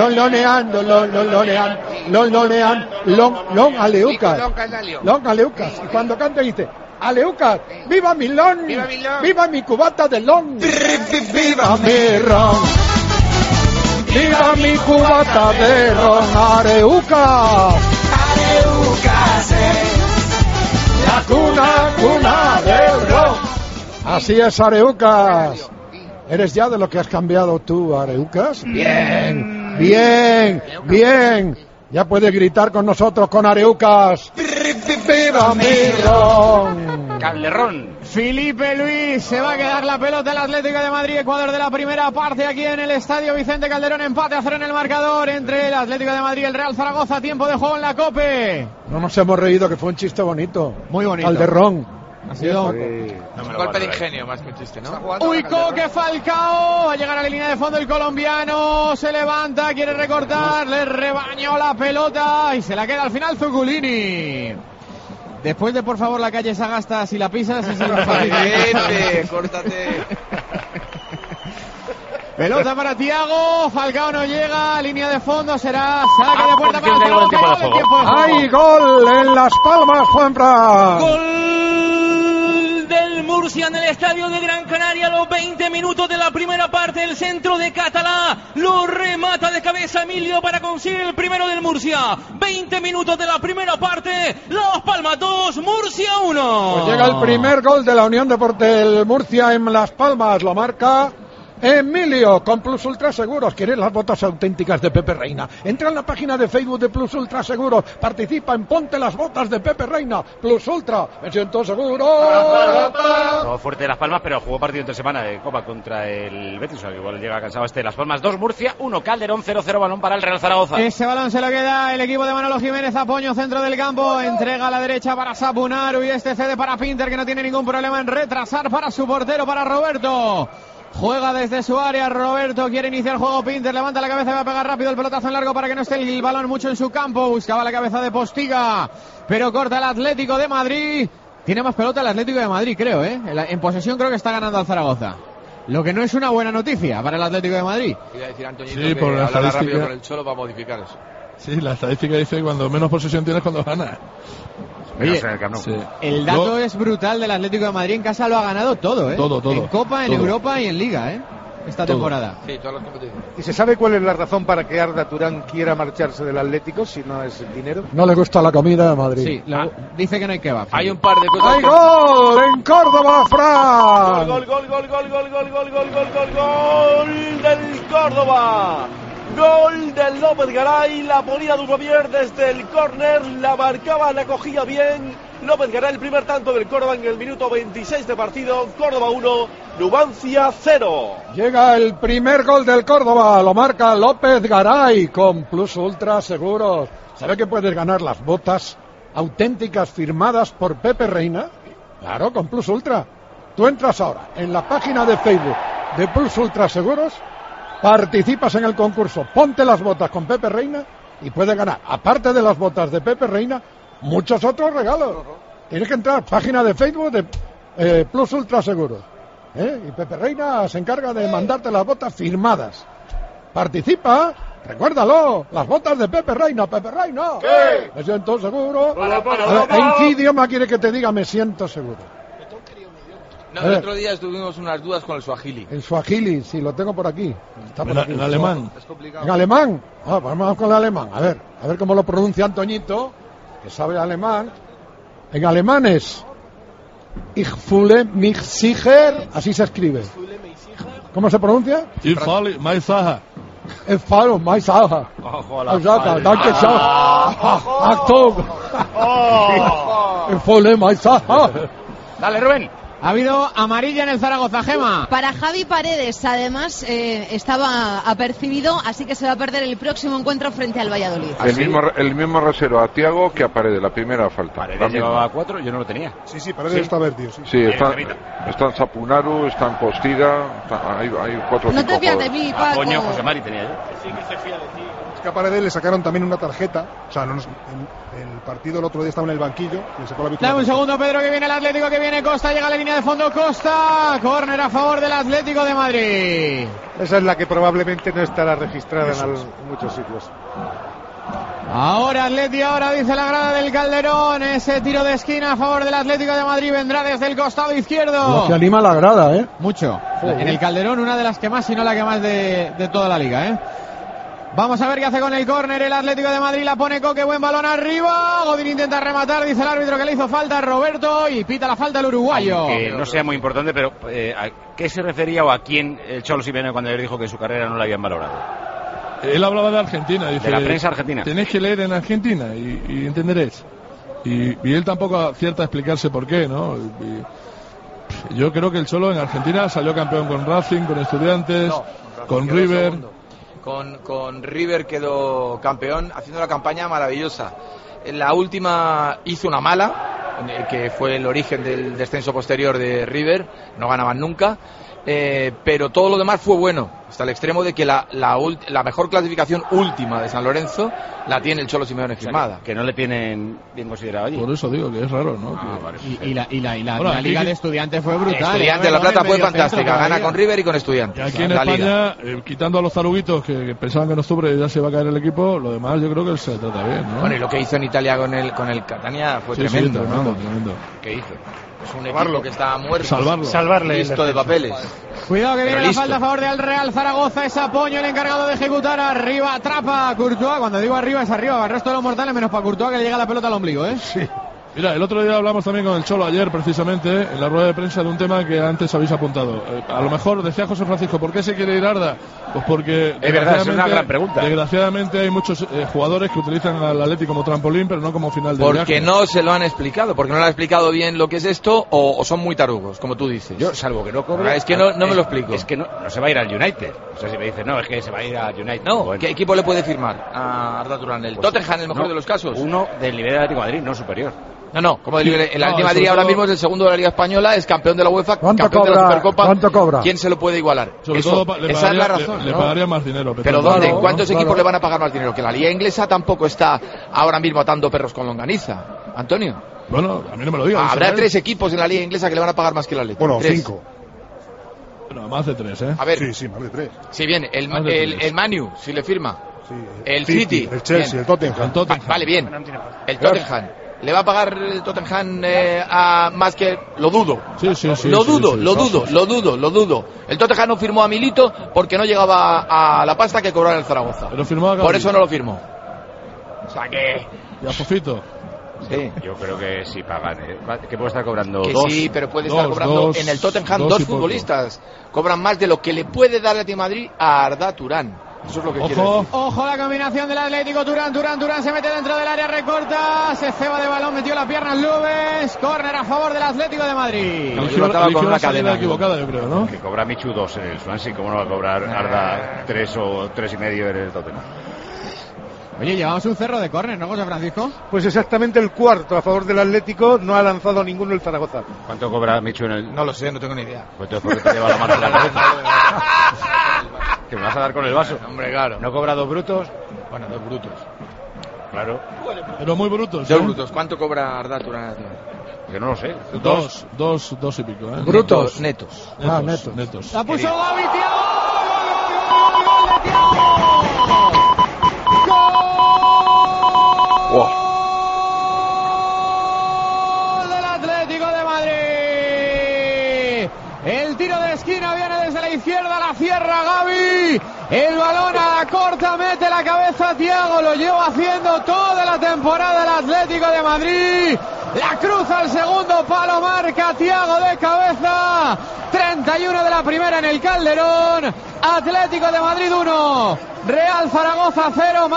Long Aleucas. Y cuando canta dice: Aleucas, viva Milón, viva mi cubata de long, viva mi ron, viva mi cubata de ron, Areucas, la cuna del ron. Así es, Areucas. ¿Eres ya de lo que has cambiado tú, Areucas? Bien. Ya puedes gritar con nosotros con Areucas. ¡Viva mi ron! Calderón. Felipe Luis, se va a quedar la pelota el Atlético de Madrid, Ecuador de la primera parte aquí en el Estadio Vicente Calderón, empate a 0 en el marcador entre el Atlético de Madrid y el Real Zaragoza, tiempo de juego en la COPE. No nos hemos reído, que fue un chiste bonito. Muy bonito. Calderón. Ha sido un golpe de ingenio más que un chiste, ¿no? Uy, Coque Falcao, va a llegar a la línea de fondo el colombiano, se levanta, quiere recortar, le rebañó la pelota y se la queda al final Zuculini. Después de, por favor, la calle Sagasta, si la pisas es el córtate. Pelota para Thiago, Falcao no llega, línea de fondo, será saque de puerta para el tiempo de juego. ¡Hay gol en Las Palmas, Juanfran! Gol del Murcia en el estadio de Gran Canaria, los 20 minutos de la primera parte, el centro de Catalá, lo remata de cabeza Emilio para conseguir el primero del Murcia. 20 minutos de la primera parte, Las Palmas 2, Murcia 1. Pues llega el primer gol de la Unión del Murcia en Las Palmas, lo marca Emilio, con Plus Ultra Seguros. ¿Quieres las botas auténticas de Pepe Reina? Entra en la página de Facebook de Plus Ultra Seguros, participa en Ponte las botas de Pepe Reina. Plus Ultra, me siento seguro. Todo fuerte de Las Palmas, pero jugó partido entre semana de Copa contra el Betis, o sea que igual llega cansado Las Palmas 2, Murcia 1, Calderón 0-0, balón para el Real Zaragoza. Ese balón se lo queda el equipo de Manolo Jiménez, Apoño, centro del campo, entrega a la derecha para Sapunaru y este cede para Pinter, que no tiene ningún problema en retrasar para su portero, para Roberto. Juega desde su área, Roberto quiere iniciar el juego, Pinter levanta la cabeza y va a pegar rápido el pelotazo en largo para que no esté el balón mucho en su campo, buscaba la cabeza de Postiga, pero corta el Atlético de Madrid, tiene más pelota el Atlético de Madrid, creo, en posesión creo que está ganando al Zaragoza, lo que no es una buena noticia para el Atlético de Madrid. Iba a decir Antoñito sí, que por la hablará rápido estadística con el Cholo para modificar eso. Sí, la estadística dice que cuando menos posesión tienes, cuando ganas. Oye, sí. El dato es brutal del Atlético de Madrid, en casa lo ha ganado todo, Todo. En Copa, en Europa y en Liga, esta temporada. Sí, todas las competiciones. ¿Y se sabe cuál es la razón para que Arda Turán quiera marcharse del Atlético si no es el dinero? No le gusta la comida de Madrid. Sí, dice que no hay kebab. Hay un par de cosas. ¡Hay gol en Córdoba, Fran! Gol del Córdoba. Gol del López Garay, la ponía Durovier desde el córner, la marcaba, la cogía bien. López Garay, el primer tanto del Córdoba en el minuto 26 de partido. Córdoba 1, Numancia 0. Llega el primer gol del Córdoba, lo marca López Garay con Plus Ultra Seguros. ¿Sabe que puedes ganar las botas auténticas firmadas por Pepe Reina? Claro, con Plus Ultra. Tú entras ahora en la página de Facebook de Plus Ultra Seguros, participas en el concurso, ponte las botas con Pepe Reina y puedes ganar, aparte de las botas de Pepe Reina, muchos otros regalos. Tienes que entrar, página de Facebook de Plus Ultra Seguros, y Pepe Reina se encarga de mandarte las botas firmadas. Participa, recuérdalo, las botas de Pepe Reina. ¿Qué? Me siento seguro. ¿En qué idioma quiere que te diga me siento seguro? No, el otro día tuvimos unas dudas con el Swahili. El Swahili, sí, lo tengo por aquí. Está por aquí. En alemán. ¿En alemán? Ah, pues vamos con el alemán. A ver cómo lo pronuncia Antoñito, que sabe alemán. En alemán es Ich fühle mich sicher, así se escribe. ¿Cómo se pronuncia? Ich fühle mich sicher. Ich fühle mich sicher. Danke schön. Achtung. Ich fühle mich sicher. Dale, Rubén. Ha habido amarilla en el Zaragoza, Gema. Para Javi Paredes, además, estaba apercibido, así que se va a perder el próximo encuentro frente al Valladolid. El mismo rasero a Thiago que a Paredes, la primera falta. Paredes llevaba 4, yo no lo tenía. Sí, Paredes está vertido. Sí, están Sapunaru, están Postiga, hay 4 o 5 No te fías de mí, Paco. Coño, José Mari tenía yo. Sí que se fía de ti. Es que a Paredes le sacaron también una tarjeta. O sea, el partido el otro día estaba en el banquillo. Le sacó la víctima. Dame un segundo, Pedro, que viene el Atlético, que viene Costa, llega a la línea de fondo Costa. Córner a favor del Atlético de Madrid. Esa es la que probablemente no estará registrada en muchos sitios. Ahora Atleti, ahora dice la grada del Calderón. Ese tiro de esquina a favor del Atlético de Madrid vendrá desde el costado izquierdo. Lo que anima la grada, ¿eh? Mucho. En el Calderón, una de las que más, si no la que más de toda la liga, ¿eh? Vamos a ver qué hace con el córner el Atlético de Madrid, la pone Coque, buen balón arriba, Godín intenta rematar, dice el árbitro que le hizo falta a Roberto y pita la falta el uruguayo. Que no sea muy importante, pero ¿a qué se refería o a quién el Cholo Simeone cuando él dijo que su carrera no la habían valorado? Él hablaba de Argentina, dice, de la prensa argentina. Tenéis que leer en Argentina y entenderéis. Y él tampoco acierta a explicarse por qué, ¿no? Yo creo que el Cholo en Argentina salió campeón con Racing, con Estudiantes, con River. Con River quedó campeón haciendo una campaña maravillosa. En la última hizo una mala, que fue el origen del descenso posterior de River, no ganaban nunca, pero todo lo demás fue bueno, hasta el extremo de que la mejor clasificación última de San Lorenzo la tiene el Cholo Simeone firmada. O sea, que no le tienen bien considerado allí. Por eso digo que es raro, ¿no? Vale. Y la Liga de Estudiantes fue brutal. Estudiantes de La Plata fue fantástica, gana con River y con Estudiantes. Y aquí en España, quitando a los taruguitos que pensaban que en octubre ya se iba a caer el equipo, lo demás yo creo que se trata bien, ¿no? Bueno, y lo que hizo en Italia con el Catania fue tremendo, ¿no? Tremendo. ¿Qué hizo? Es un equipo que está muerto, salvarle listo de papeles. Cuidado que viene la falta a favor del Real Zaragoza, es Apoño el encargado de ejecutar, arriba atrapa a Courtois, cuando digo arriba es arriba, el resto de los mortales menos para Courtois que le llega la pelota al ombligo, ¿eh? Sí. Mira, el otro día hablamos también con el Cholo ayer precisamente en la rueda de prensa de un tema que antes habéis apuntado. A lo mejor decía José Francisco, ¿por qué se quiere ir Arda? Pues porque es verdad, es una gran pregunta. Desgraciadamente hay muchos jugadores que utilizan al Atleti como trampolín, pero no como final de viaje. Porque no se lo han explicado, porque no le han explicado bien lo que es esto, o son muy tarugos, como tú dices. Yo, salvo que no cobre. Es que no me lo explico. Es que no se va a ir al United. O sea, si me dices, no, es que se va a ir al United. No, bueno. ¿Qué equipo le puede firmar a Arda Turán? ¿El Tottenham, en el mejor de los casos? Uno del nivel del Atlético de Madrid, no superior. No, como el Atlético de Madrid ahora mismo es el segundo de la Liga Española, es campeón de la UEFA, campeón cobra, de la Supercopa. ¿Cuánto cobra? ¿Quién se lo puede igualar? Sobre todo esa es la razón. Le pagaría más dinero. Pero ¿dónde? ¿Cuántos equipos le van a pagar más dinero? Que la Liga Inglesa tampoco está ahora mismo atando perros con longaniza. Antonio. Bueno, a mí no me lo digas. Habrá 3 equipos en la Liga Inglesa que le van a pagar más que la Atlético. Bueno, 5. Bueno, más de 3, ¿eh? A ver. Sí, más de 3. Sí, bien, el Manu, si le firma. Sí, el City. El Chelsea, bien. el Tottenham. Vale, bien. El Tottenham. ¿Le va a pagar el Tottenham a más que...? Lo dudo. Sí. Lo dudo. El Tottenham no firmó a Milito porque no llegaba a la pasta que cobraba el Zaragoza. Pero firmó a Gavi. Por eso no lo firmó. O sea que... ¿Y a Fofito? Sí. Yo creo que sí pagan, que puede estar cobrando que 2. Sí, pero puede estar cobrando en el Tottenham 2 futbolistas. Cobran más de lo que le puede dar el Atlético de Madrid a Arda Turán. Eso es lo que quiere decir. Ojo la combinación del Atlético, Turán se mete dentro del área, recorta, se ceba de balón, metió la pierna Lubens, córner a favor del Atlético de Madrid. Eligió con una cadena equivocada, yo creo, ¿no? Que cobra Michu 2 en el Swansea, ¿cómo no va a cobrar Arda 3 o 3,5 en el Tottenham? Oye, llevamos un cerro de córner, ¿no, José Francisco? Pues exactamente el cuarto a favor del Atlético, no ha lanzado ninguno el Zaragoza. ¿Cuánto cobra Michu en el...? No lo sé, no tengo ni idea. Pues entonces, ¿por qué te lleva la mano en la cabeza? Que me vas a dar con el vaso. Hombre, claro. ¿No cobra 2 brutos? Bueno, 2 brutos. Claro. Pero muy brutos. 2 brutos. ¿Cuánto cobra Arda Turán? Que no lo sé. 2 y pico, ¿eh? Brutos. Netos. Netos. La puso Gavi, Thiago. ¡Gol de Thiago! Wow. ¡Gol del Atlético de Madrid! cierra Gavi, el balón a la corta, mete la cabeza Thiago, lo lleva haciendo toda la temporada el Atlético de Madrid, la cruza al segundo palo, marca Thiago de cabeza, 31 de la primera en el Calderón, Atlético de Madrid 1, Real Zaragoza 0,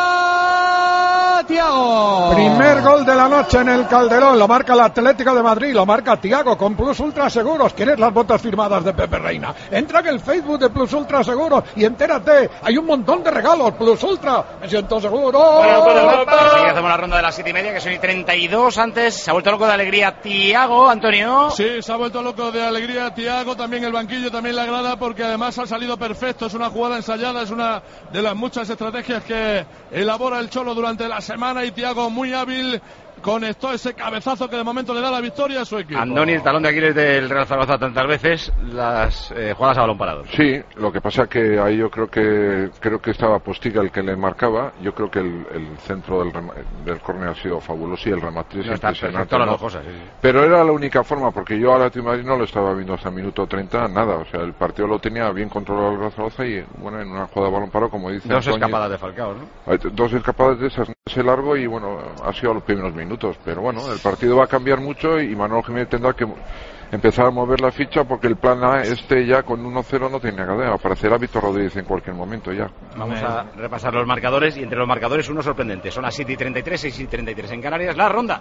marca Thiago. Primer gol de la noche en el Calderón, lo marca el Atlético de Madrid, lo marca Thiago con Plus Ultra Seguros. ¿Quieres las botas firmadas de Pepe Reina? Entra en el Facebook de Plus Ultra Seguros y entérate, hay un montón de regalos. Plus Ultra, me siento seguro. Enseguida hacemos la ronda de las 7:30, que son y 32. Antes se ha vuelto loco de alegría Thiago, Antonio. Sí, se ha vuelto loco de alegría Thiago, también el banquillo, también la grada, porque además ha salido perfecto. Es una jugada ensayada, es una de las muchas estrategias que elabora el Cholo durante la semana, y Thiago, muy hábil, conectó ese cabezazo que de momento le da la victoria a su equipo. Andoni, el talón de Aquiles del Real Zaragoza tantas veces, las jugadas a balón parado. Sí, lo que pasa que ahí yo creo que estaba Postiga el que le marcaba. Yo creo que el centro del córner ha sido fabuloso y el remate es impresionante, todas ¿no? las cosas, sí. Pero era la única forma, porque yo al Atlético de Madrid no lo estaba viendo hasta el minuto 30, nada. O sea, el partido lo tenía bien controlado el Real Zaragoza y, bueno, en una jugada de balón parado, como dice Dos Antonio, escapadas de Falcao, ¿no? Dos escapadas de esas, ese largo, y bueno, ha sido los primeros minutos. Pero bueno, el partido va a cambiar mucho y Manuel Jiménez tendrá que empezar a mover la ficha, porque el plan A ya con 1-0 no tiene cadena. Aparecerá Víctor Rodríguez en cualquier momento ya. Vamos a repasar los marcadores, y entre los marcadores uno sorprendente. Son las 7:33, 6:33 en Canarias. La ronda.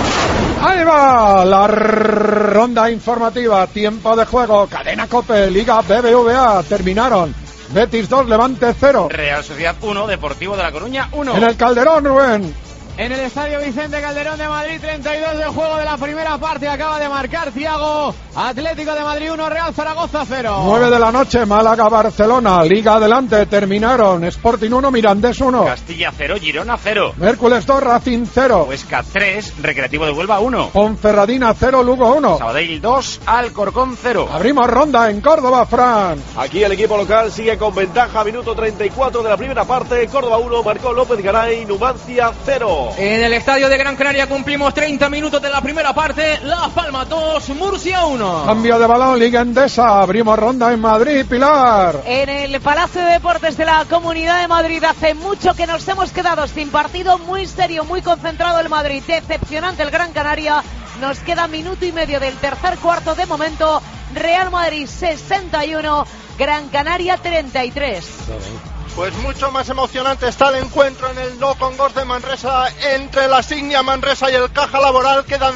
Ahí va la ronda informativa. Tiempo de juego. Cadena COPE, Liga BBVA. Terminaron. Betis 2, Levante 0. Real Sociedad 1, Deportivo de La Coruña 1. En el Calderón, Rubén. En el Estadio Vicente Calderón de Madrid, 32 de juego de la primera parte, acaba de marcar Thiago. Atlético de Madrid 1, Real Zaragoza 0. 9 de la noche, Málaga, Barcelona, Liga adelante, terminaron. Sporting 1, Mirandés 1. Castilla 0, Girona 0. Hércules 2, Racing 0. Huesca 3, Recreativo de Huelva 1. Ponferradina 0, Lugo 1. Sabadell 2, Alcorcón 0. Abrimos ronda en Córdoba, Fran. Aquí el equipo local sigue con ventaja, minuto 34 de la primera parte. Córdoba 1, marcó López Garay, Numancia 0. En el estadio de Gran Canaria cumplimos 30 minutos de la primera parte. Las Palmas 2, Murcia 1. Cambio de balón, Liga Endesa. Abrimos ronda en Madrid, Pilar. En el Palacio de Deportes de la Comunidad de Madrid hace mucho que nos hemos quedado sin partido, muy serio, muy concentrado el Madrid. Decepcionante el Gran Canaria. Nos queda minuto y medio del tercer cuarto de momento. Real Madrid 61, Gran Canaria 33. Pues mucho más emocionante está el encuentro en el No Con Gos de Manresa entre la Signia Manresa y el Caja Laboral. Quedan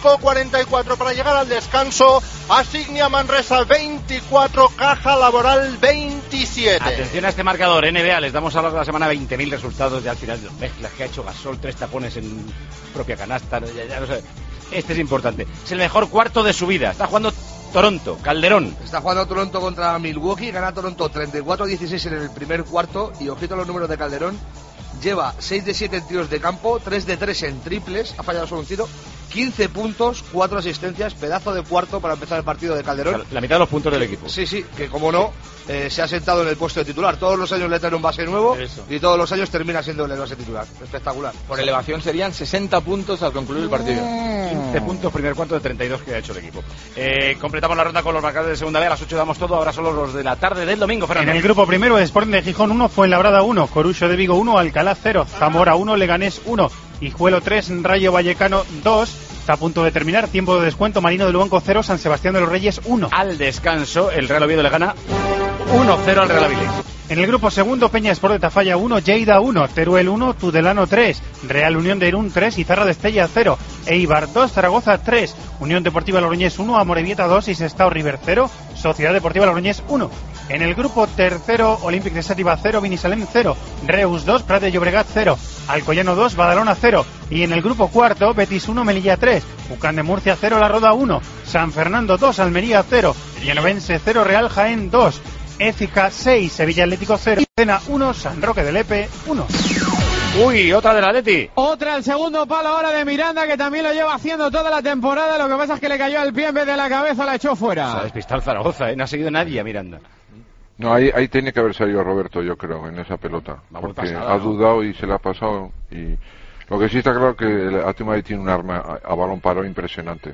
5:44 para llegar al descanso. A Signia Manresa 24, Caja Laboral 27. Atención a este marcador, NBA. Les damos a lo largo de la semana 20.000 resultados de al final de los mezclas que ha hecho Gasol, 3 tapones en propia canasta. Ya no sé. Este es importante. Es el mejor cuarto de su vida. Está jugando Toronto, Calderón. Está jugando Toronto contra Milwaukee, gana Toronto 34-16 en el primer cuarto, y ojito a los números de Calderón, lleva 6 de 7 en tiros de campo, 3 de 3 en triples, ha fallado solo un tiro, 15 puntos, 4 asistencias, pedazo de cuarto para empezar el partido de Calderón. O sea, la mitad de los puntos del equipo. Sí, que como no, se ha sentado en el puesto de titular. Todos los años le traen un base nuevo. Eso. Y todos los años termina siendo el base titular. Espectacular. Por elevación serían 60 puntos al concluir el partido. 15 puntos, primer cuarto de 32 que ha hecho el equipo. Completamos la ronda con los marcadores de segunda B. A las 8 damos todo. Ahora solo los de la tarde del domingo, Fernando. En el grupo primero, Sporting de Gijón 1, Fuenlabrada 1, Corucho de Vigo 1, Alcalá 0, Zamora 1, Leganés 1, Hijuelo 3, Rayo Vallecano 2. Está a punto de terminar, tiempo de descuento, Marino del Luanco 0, San Sebastián de los Reyes 1. Al descanso, el Real Oviedo le gana 1-0 al Real Avilés. En el grupo segundo, Peña Sport de Tafalla 1, Lleida 1, Teruel 1, Tudelano 3, Real Unión de Irún 3, Izarra de Estella 0, Eibar 2, Zaragoza 3, Unión Deportiva Logroñés 1, Amorebieta 2 y Sestao River 0, Sociedad Deportiva Logroñés 1. En el grupo tercero, Olympic de Xàtiva 0, Binissalem 0, Reus 2, Prat de Llobregat 0, Alcoyano 2, Badalona 0. Y en el grupo cuarto, Betis 1, Melilla 3, Ucán de Murcia 0, La Roda 1, San Fernando 2, Almería 0, Llenovense 0, Real Jaén 2, Écija 6, Sevilla Atlético 0, Cena 1, San Roque del Epe 1. Uy, otra del Atleti. Otra al segundo palo ahora de Miranda, que también lo lleva haciendo toda la temporada. Lo que pasa es que le cayó el pie en vez de la cabeza, la echó fuera. Se ha despistado el Zaragoza, no ha seguido nadie a Miranda. No, ahí tiene que haber salido Roberto, yo creo, en esa pelota. Porque ha dudado y se le ha pasado. Y lo que sí está claro que el Atlético tiene un arma a balón parado impresionante.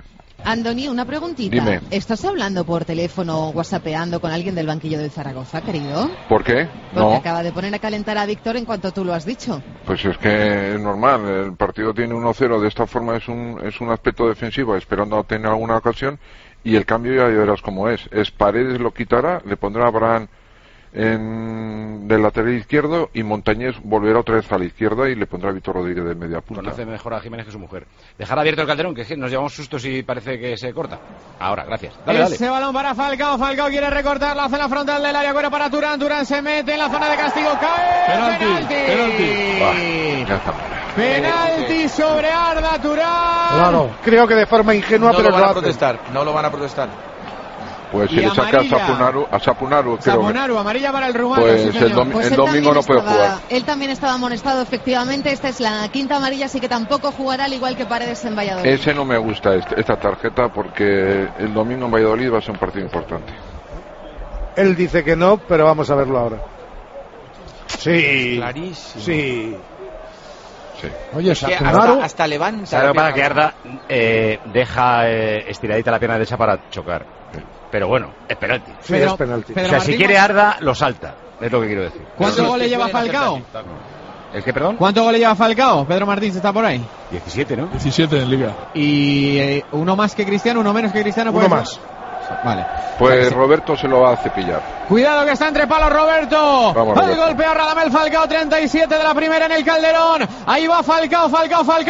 Andoni, una preguntita. Dime. ¿Estás hablando por teléfono o whatsappeando con alguien del banquillo del Zaragoza, querido? ¿Por qué? Porque No. acaba de poner a calentar a Víctor en cuanto tú lo has dicho. Pues es que es normal, el partido tiene 1-0, de esta forma es un aspecto defensivo, esperando a tener alguna ocasión, y el cambio ya verás cómo es. Paredes lo quitará, le pondrá a Abraham del lateral izquierdo y Montañés volverá otra vez a la izquierda y le pondrá a Víctor Rodríguez de media punta. Conoce mejor a Jiménez que su mujer. Dejar abierto el Calderón, que es que nos llevamos sustos y parece que se corta. Ahora, gracias. Dale, dale. Ese balón para Falcao. Falcao quiere recortar la zona frontal del área. Fuera para Turán. Turán se mete en la zona de castigo. Cae. Penalti. Ya está. Penalti sobre Arda Turán. Claro, creo que de forma ingenua, No pero lo van lo a hace. protestar. No lo van a protestar. Pues si Y le saca amarilla. a Sapunaru, creo que... Saponaru, amarilla para el rumano. Pues sí, señor. Pues el él domingo también no puede estaba- jugar. Él también estaba amonestado, efectivamente. Esta es la quinta amarilla, así que tampoco jugará, al igual que Paredes en Valladolid. Ese no me gusta, esta tarjeta, porque el domingo en Valladolid va a ser un partido importante. Él dice que no, pero vamos a verlo ahora. Sí. Clarísimo. Sí. Sí. Oye, Que Sapunaru, hasta levanta. ¿Sabes lo que la pasa? Que pierna. Arda deja estiradita la pierna derecha para chocar. Pero bueno, es penalti. Sí, Pedro- es penalti. Pedro O sea, Martín, si quiere Arda, lo salta. Es lo que quiero decir. ¿Cuántos goles lleva Falcao? ¿El qué, perdón? ¿Cuántos goles lleva Falcao? Pedro Martínez está por ahí. 17, ¿no? 17 en Liga. Y uno más que Cristiano, uno menos que Cristiano. Uno ¿puede más. ser? Vale. Pues Roberto se lo va a cepillar. Cuidado que está entre palos Roberto. Vamos, El Roberto. golpe a Radamel Falcao, 37 de la primera en el Calderón. Ahí va Falcao. ¡Gol, gol, gol,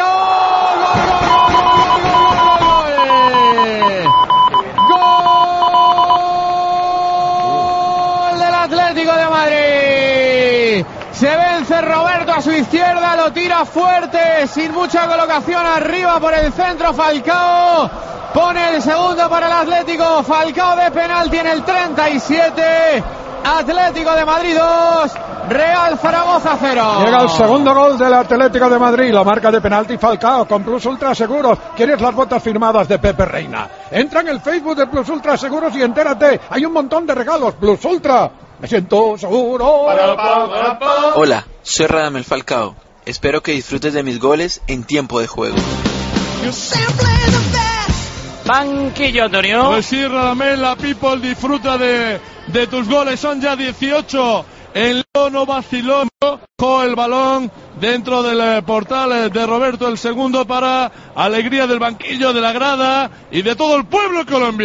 gol del Atlético de Madrid! Se vence Roberto a su izquierda, lo tira fuerte, sin mucha colocación arriba por el centro Falcao. Pone el segundo para el Atlético. Falcao de penalti en el 37. Atlético de Madrid 2, Real Zaragoza 0. llega el segundo gol del Atlético de Madrid, la marca de penalti Falcao con Plus Ultra Seguros. ¿Quieres las botas firmadas de Pepe Reina? Entra en el Facebook de Plus Ultra Seguros y entérate, hay un montón de regalos. Plus Ultra, me siento seguro. Hola, soy Radamel Falcao. Espero que disfrutes de mis goles en tiempo de juego. Banquillo, Antonio. Pues sí, Radamel, la People disfruta de tus goles. Son ya 18. El León no vaciló, dejó el balón dentro del portal de Roberto, el segundo para alegría del banquillo, de la grada y de todo el pueblo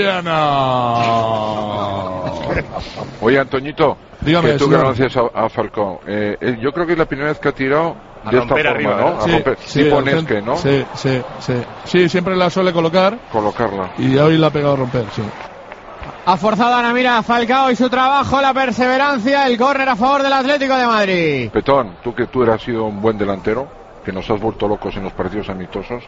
colombiano. Oye, Antoñito, Dígame, que tú señor. conoces a Falcao. Yo creo que es la primera vez que ha tirado A de esta romper forma, arriba, ¿no? ¿no? A romper. Tipo al Nesque, centro. ¿no? Sí. Sí, siempre la suele colocar Colocarla. y hoy la ha pegado a romper, sí. Ha forzado Ana Mira Falcao y su trabajo, la perseverancia, el córner a favor del Atlético de Madrid. Petón, tú que tú eras sido un buen delantero, que nos has vuelto locos en los partidos amistosos.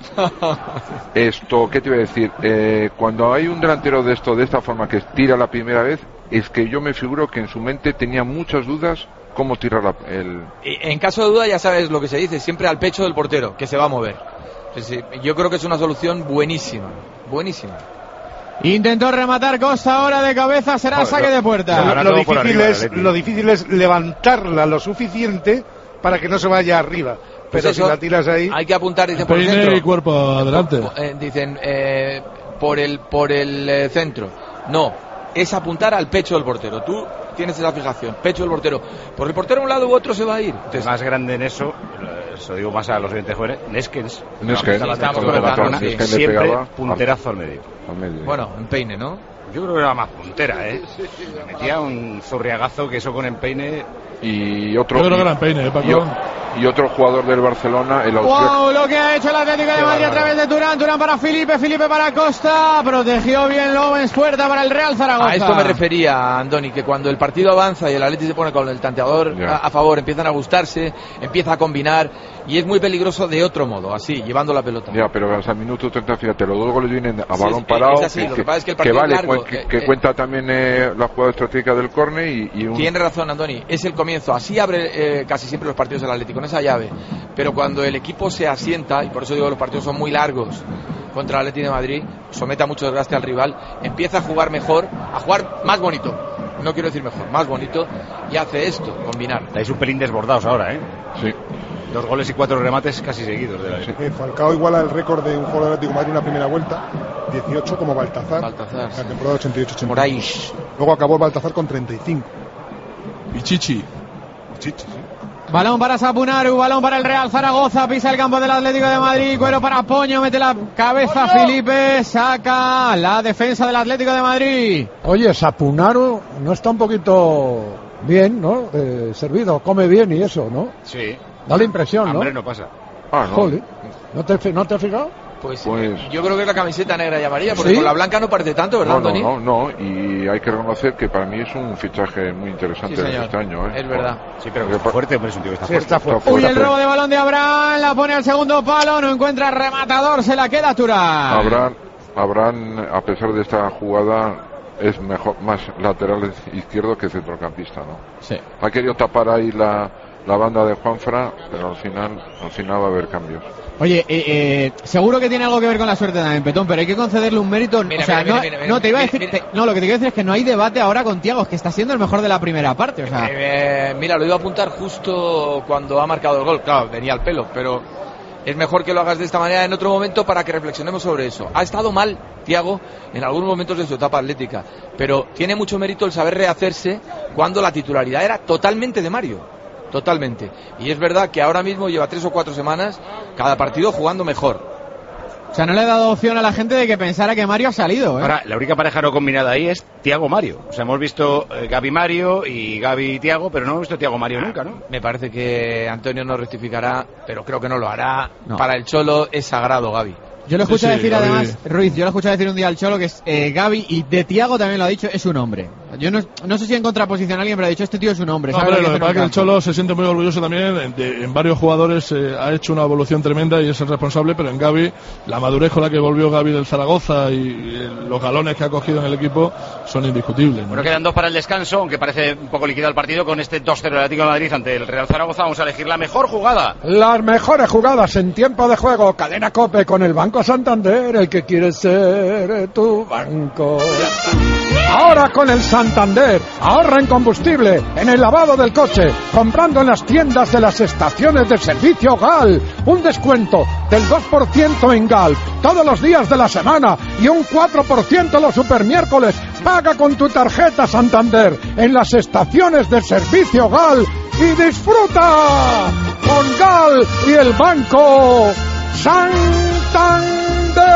Esto, ¿qué te iba a decir? Cuando hay un delantero de esta forma que tira la primera vez, es que yo me figuro que en su mente tenía muchas dudas cómo tirar el... Y en caso de duda ya sabes lo que se dice, siempre al pecho del portero, que se va a mover. Yo creo que es una solución buenísima, buenísima. Intentó rematar Costa ahora de cabeza, será saque de puerta. Lo difícil es levantarla lo suficiente para que no se vaya arriba. Pues Pero eso, si la tiras ahí... hay que apuntar, dicen por el Peine centro. y cuerpo adelante. Dicen por el centro. No, es apuntar al pecho del portero. Tú tienes esa fijación, pecho del portero. Por el portero a un lado u otro se va a ir. Es más grande en eso, se lo digo más a los oyentes jóvenes, Neskens. Neskens, estamos con el comentando, ratón, sí. Neskens le Siempre pegaba punterazo al medio. al medio. Bueno, en peine, ¿no? Yo creo que era más puntera, ¿eh? Le metía un zurriagazo que eso con empeine. Y otro... Yo creo que era en Peine, Paco. Y otro jugador del Barcelona, el austríaco... Wow, lo que ha hecho el Atlético de Madrid a través de Turán, Turán para Felipe, Felipe para Costa, protegió bien López, puerta para el Real Zaragoza. A esto me refería, Andoni, que cuando el partido avanza y el Atleti se pone con el tanteador Ya. a favor, empiezan a gustarse, empieza a combinar y es muy peligroso de otro modo, así, llevando la pelota. Ya, pero hasta el minuto 30, fíjate, los dos goles vienen a Sí, balón sí, parado, es así, lo que pasa es que el partido vale, es largo, que cuenta también la jugada estratégica del córner y un... Tiene razón, Andoni, es el comienzo. Así abre casi siempre los partidos del Atlético, con esa llave. Pero cuando el equipo se asienta, y por eso digo que los partidos son muy largos contra el Atlético de Madrid, somete a mucho desgaste al rival, empieza a jugar mejor, a jugar más bonito. No quiero decir mejor, más bonito, y hace esto, combinar. Estáis un pelín desbordados ahora, ¿eh? Sí. 2 goles y 4 remates casi seguidos de la Falcao iguala el récord de un jugador del Atlético de Madrid en una primera vuelta, 18 como Baltazar en la temporada 88-89. Moraes. Luego acabó Baltazar con 35. Y Chichi, sí. Balón para Sapunaru, balón para el Real Zaragoza, pisa el campo del Atlético de Madrid, cuero para Poño, mete la cabeza Felipe, saca la defensa del Atlético de Madrid. Oye, Sapunaru no está un poquito bien, ¿no? Servido, come bien y eso, ¿no? Sí. Da la impresión, ¿no? Hambre no pasa. No. Joder, ¿no te has fijado? Pues yo creo que es la camiseta negra y amarilla, porque ¿sí? Con la blanca no parece tanto, ¿verdad, Tony? No, y hay que reconocer que para mí es un fichaje muy interesante este año, Es verdad. Sí, pero fuerte, hombre, es un tío que está fuerte. Uy, el robo de balón de Abraham, la pone al segundo palo, no encuentra rematador, se la queda Turán. Abraham, a pesar de esta jugada, es más lateral izquierdo que centrocampista, ¿no? Sí. Ha querido tapar ahí la banda de Juanfra, pero al final va a haber cambios. Oye, seguro que tiene algo que ver con la suerte también, Petón, pero hay que concederle un mérito. Mira, o sea, mira, te iba a decir, no, lo que te quiero decir es que no hay debate ahora con Thiago, es que está siendo el mejor de la primera parte. O sea. Mira, lo iba a apuntar justo cuando ha marcado el gol. Claro, venía al pelo, pero es mejor que lo hagas de esta manera en otro momento para que reflexionemos sobre eso. Ha estado mal Thiago en algunos momentos de su etapa atlética, pero tiene mucho mérito el saber rehacerse cuando la titularidad era totalmente de Mario. Totalmente. Y es verdad que ahora mismo lleva 3 o 4 semanas cada partido jugando mejor. O sea, no le he dado opción a la gente de que pensara que Mario ha salido, ¿eh? Ahora, la única pareja no combinada ahí es Thiago-Mario. O sea, hemos visto Gavi-Mario y Gavi-Thiago, pero no hemos visto Thiago-Mario nunca, ¿no? Me parece que Antonio no rectificará, pero creo que no lo hará. No. Para el Cholo es sagrado, Gavi. Yo lo escuché decir Gavi. además, Ruiz, yo lo escuché decir un día al Cholo que es Gavi, y de Thiago también lo ha dicho, es un hombre. Yo no sé si en contraposición a alguien, pero ha dicho, este tío es un hombre. No, pero lo que pasa es que el Cholo se siente muy orgulloso también, en varios jugadores ha hecho una evolución tremenda y es el responsable, pero en Gavi, la madurez con la que volvió Gavi del Zaragoza y los galones que ha cogido en el equipo son indiscutibles, ¿no? Bueno, quedan 2 para el descanso, aunque parece un poco liquidado el partido con este 2-0 del Atlético de Madrid ante el Real Zaragoza. Vamos a elegir la mejor jugada. Las mejores jugadas en tiempo de juego. Cadena COPE con el Banco Santander, el que quiere ser tu banco. Ahora con el Santander, ahorra en combustible, en el lavado del coche, comprando en las tiendas de las estaciones de servicio GAL. Un descuento del 2% en GAL todos los días de la semana y un 4% los supermiércoles. Paga con tu tarjeta Santander en las estaciones de servicio GAL y disfruta con GAL y el Banco Santander.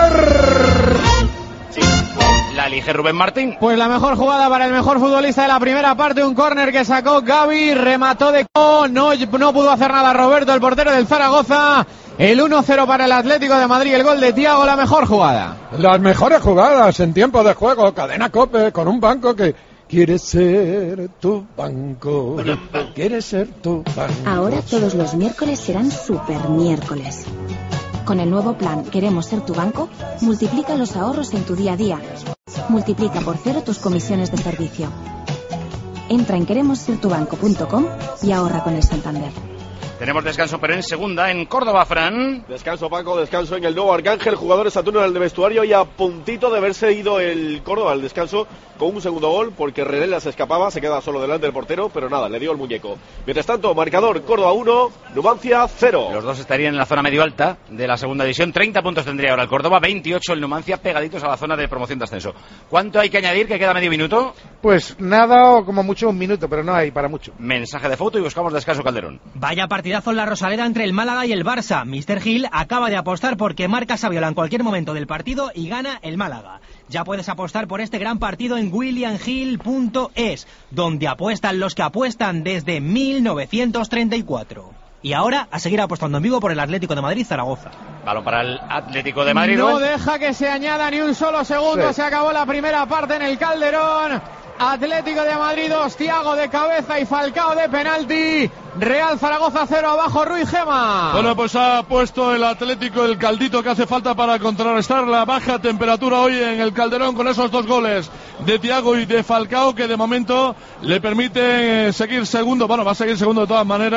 La elige Rubén Martín. Pues la mejor jugada para el mejor futbolista de la primera parte, un córner que sacó Gavi, remató de no pudo hacer nada Roberto, el portero del Zaragoza. El 1-0 para el Atlético de Madrid, el gol de Thiago, la mejor jugada. Las mejores jugadas en tiempo de juego, Cadena COPE con un banco que quiere ser tu banco. Quiere ser tu banco. Ahora todos los miércoles serán super miércoles. Con el nuevo plan Queremos ser tu banco, multiplica los ahorros en tu día a día. Multiplica por 0 tus comisiones de servicio. Entra en queremossertubanco.com y ahorra con el Santander. Tenemos descanso, pero en segunda, en Córdoba, Fran. Descanso, Paco, descanso en el nuevo Arcángel. Jugadores a turno en el vestuario y a puntito de haberse ido el Córdoba al descanso con un segundo gol, porque Renela se escapaba, se queda solo delante del portero, pero nada, le dio el muñeco. Mientras tanto, marcador, Córdoba 1, Numancia 0. Los dos estarían en la zona medio alta de la segunda división. 30 puntos tendría ahora el Córdoba, 28 el Numancia, pegaditos a la zona de promoción de ascenso. ¿Cuánto hay que añadir, que queda medio minuto? Pues nada, o como mucho un minuto, pero no hay para mucho. Mensaje de foto y buscamos descanso, Calderón. Vaya partidazo en la Rosaleda entre el Málaga y el Barça. Mr. Gil acaba de apostar porque marca Saviola en cualquier momento del partido y gana el Málaga. Ya puedes apostar por este gran partido en williamhill.es, donde apuestan los que apuestan desde 1934. Y ahora a seguir apostando en vivo por el Atlético de Madrid Zaragoza. Balón para el Atlético de Madrid. No deja que se añada ni un solo segundo. Sí. Se acabó la primera parte en el Calderón. Atlético de Madrid 2, Thiago de cabeza y Falcao de penalti. Real Zaragoza 0 abajo, Ruiz Gema. Bueno, pues ha puesto el Atlético el caldito que hace falta para contrarrestar la baja temperatura hoy en el Calderón con esos 2 goles de Thiago y de Falcao que de momento le permiten seguir segundo. Bueno, va a seguir segundo de todas maneras,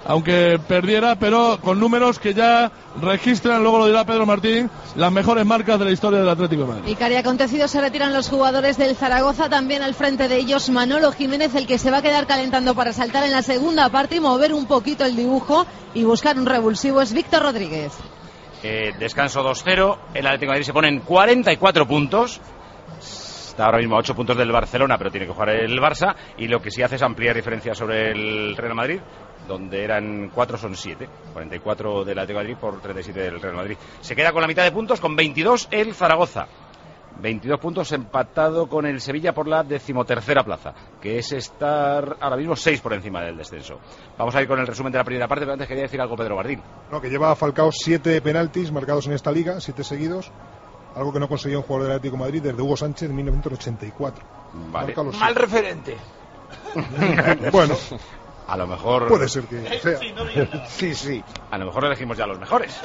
aunque perdiera, pero con números que ya registran, luego lo dirá Pedro Martín, las mejores marcas de la historia del Atlético de Madrid. Y cari acontecido, se retiran los jugadores del Zaragoza, también al frente de ellos Manolo Jiménez, el que se va a quedar calentando para saltar en la segunda parte y mover un poquito el dibujo y buscar un revulsivo es Víctor Rodríguez. Descanso 2-0, el Atlético de Madrid se pone en 44 puntos. Está ahora mismo a 8 puntos del Barcelona, pero tiene que jugar el Barça. Y lo que sí hace es ampliar diferencias sobre el Real Madrid, donde eran 4 son 7. 44 del Atlético de Madrid por 37 del Real Madrid. Se queda con la mitad de puntos, con 22 el Zaragoza. 22 puntos empatado con el Sevilla por la 13ª plaza, que es estar ahora mismo 6 por encima del descenso. Vamos a ir con el resumen de la primera parte, pero antes quería decir algo Pedro Bardín. No, que lleva a Falcao 7 penaltis marcados en esta liga, 7 seguidos, algo que no consiguió un jugador del Atlético de Madrid desde Hugo Sánchez en 1984. Vale. Mal referente. Bueno, a lo mejor puede ser que sea. Sí. A lo mejor elegimos ya los mejores.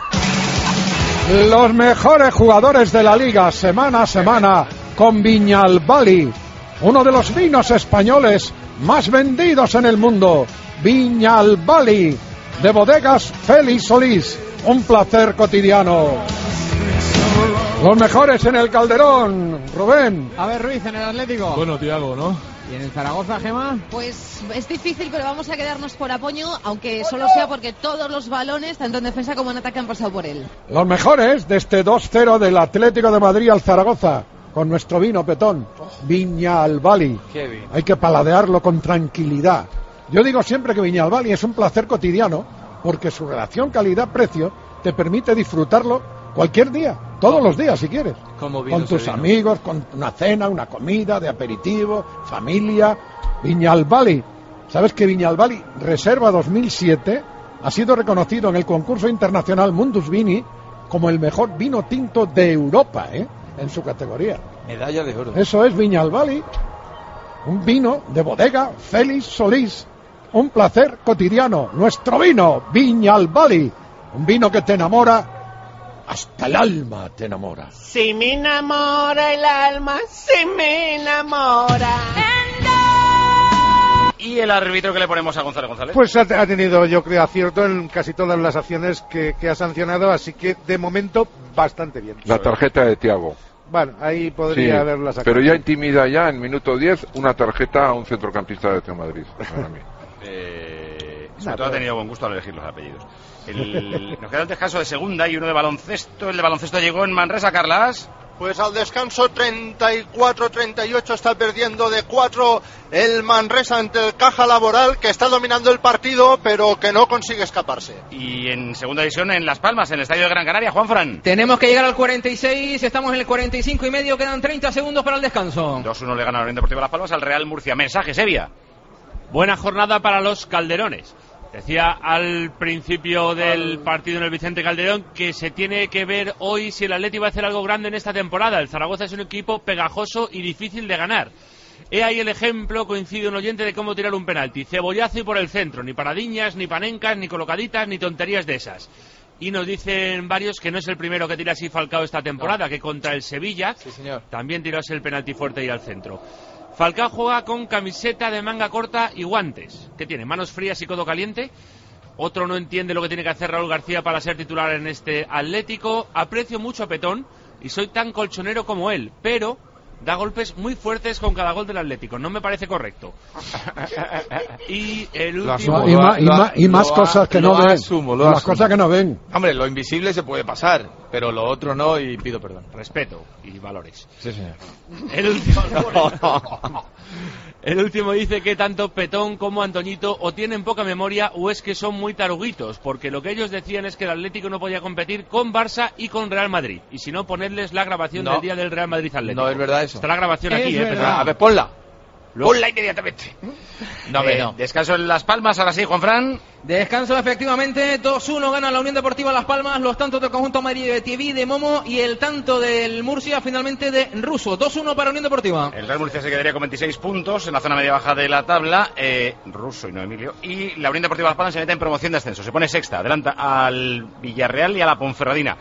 Los mejores jugadores de la liga semana a semana con Viñalbali, uno de los vinos españoles más vendidos en el mundo. Viñalbali, de bodegas Félix Solís, un placer cotidiano. Los mejores en el Calderón, Rubén. A ver, Ruiz, en el Atlético. Bueno, Thiago, ¿no? ¿Y en el Zaragoza, Gemma? Pues es difícil, pero vamos a quedarnos por Apoño, aunque solo sea porque todos los balones, tanto en defensa como en ataque, han pasado por él. Los mejores de este 2-0 del Atlético de Madrid al Zaragoza, con nuestro vino petón, Viñalbali. Hay que paladearlo con tranquilidad. Yo digo siempre que Viñalbali es un placer cotidiano, porque su relación calidad-precio te permite disfrutarlo cualquier día, todos los días si quieres, con tus amigos, con una cena, una comida, de aperitivo, familia. Viñalbali, ¿sabes que Viñalbali Reserva 2007 ha sido reconocido en el concurso internacional Mundus Vini como el mejor vino tinto de Europa, en su categoría? Medalla de oro. Eso es Viñalbali, un vino de bodega Félix Solís, un placer cotidiano, nuestro vino Viñalbali, un vino que te enamora. Hasta el alma te enamora. Si me enamora el alma, si me enamora. ¿Y el árbitro que le ponemos a Gonzalo González? Pues ha tenido, yo creo, acierto en casi todas las acciones que ha sancionado, así que de momento bastante bien. La tarjeta de Thiago. Bueno, ahí podría haberla sacado. Pero ya intimida ya en minuto 10 una tarjeta a un centrocampista de Atlético de Madrid. Para mí. Sobre todo ha tenido buen gusto al elegir los apellidos. Nos queda el descanso de segunda y uno de baloncesto. El de baloncesto llegó en Manresa, Carlas. Pues al descanso 34-38 está perdiendo de 4 el Manresa ante el Caja Laboral, que está dominando el partido pero que no consigue escaparse. Y en segunda división en Las Palmas, en el estadio de Gran Canaria, Juanfran. Tenemos que llegar al 46, estamos en el 45 y medio, quedan 30 segundos para el descanso. 2-1 le gana la Unión Deportiva Las Palmas al Real Murcia. Mensaje, Sevilla. Buena jornada para los calderones. Decía al principio del partido en el Vicente Calderón que se tiene que ver hoy si el Atleti va a hacer algo grande en esta temporada. El Zaragoza es un equipo pegajoso y difícil de ganar. He ahí el ejemplo, coincide un oyente, de cómo tirar un penalti. Cebollazo y por el centro, ni paradiñas, ni panencas, ni colocaditas, ni tonterías de esas. Y nos dicen varios que no es el primero que tira así Falcao esta temporada, que contra el Sevilla también tiró así el penalti fuerte y al centro. Falcao juega con camiseta de manga corta y guantes. ¿Qué tiene? ¿Manos frías y codo caliente? Otro no entiende lo que tiene que hacer Raúl García para ser titular en este Atlético. Aprecio mucho a Petón y soy tan colchonero como él, pero da golpes muy fuertes con cada gol del Atlético. No me parece correcto. Y el último... Y más cosas que no ven. Las cosas que no ven. Hombre, lo invisible se puede pasar, pero lo otro no, y pido perdón. Respeto y valores. Sí, señor. El último dice que tanto Petón como Antoñito o tienen poca memoria o es que son muy taruguitos, porque lo que ellos decían es que el Atlético no podía competir con Barça y con Real Madrid. Y si no, ponerles la grabación del día del Real Madrid Atlético. No es verdad eso. Está la grabación aquí, A ver, ponla. Ponla inmediatamente. No. Descanso en Las Palmas, ahora sí, Juanfran. Descanso, efectivamente. 2-1 gana la Unión Deportiva Las Palmas. Los tantos del conjunto Madrid de Tibi, de Momo, y el tanto del Murcia finalmente de Russo. 2-1 para Unión Deportiva. El Real Murcia se quedaría con 26 puntos en la zona media-baja de la tabla. Russo y no Emilio. Y la Unión Deportiva Las Palmas se mete en promoción de ascenso. Se pone sexta, adelanta al Villarreal y a la Ponferradina.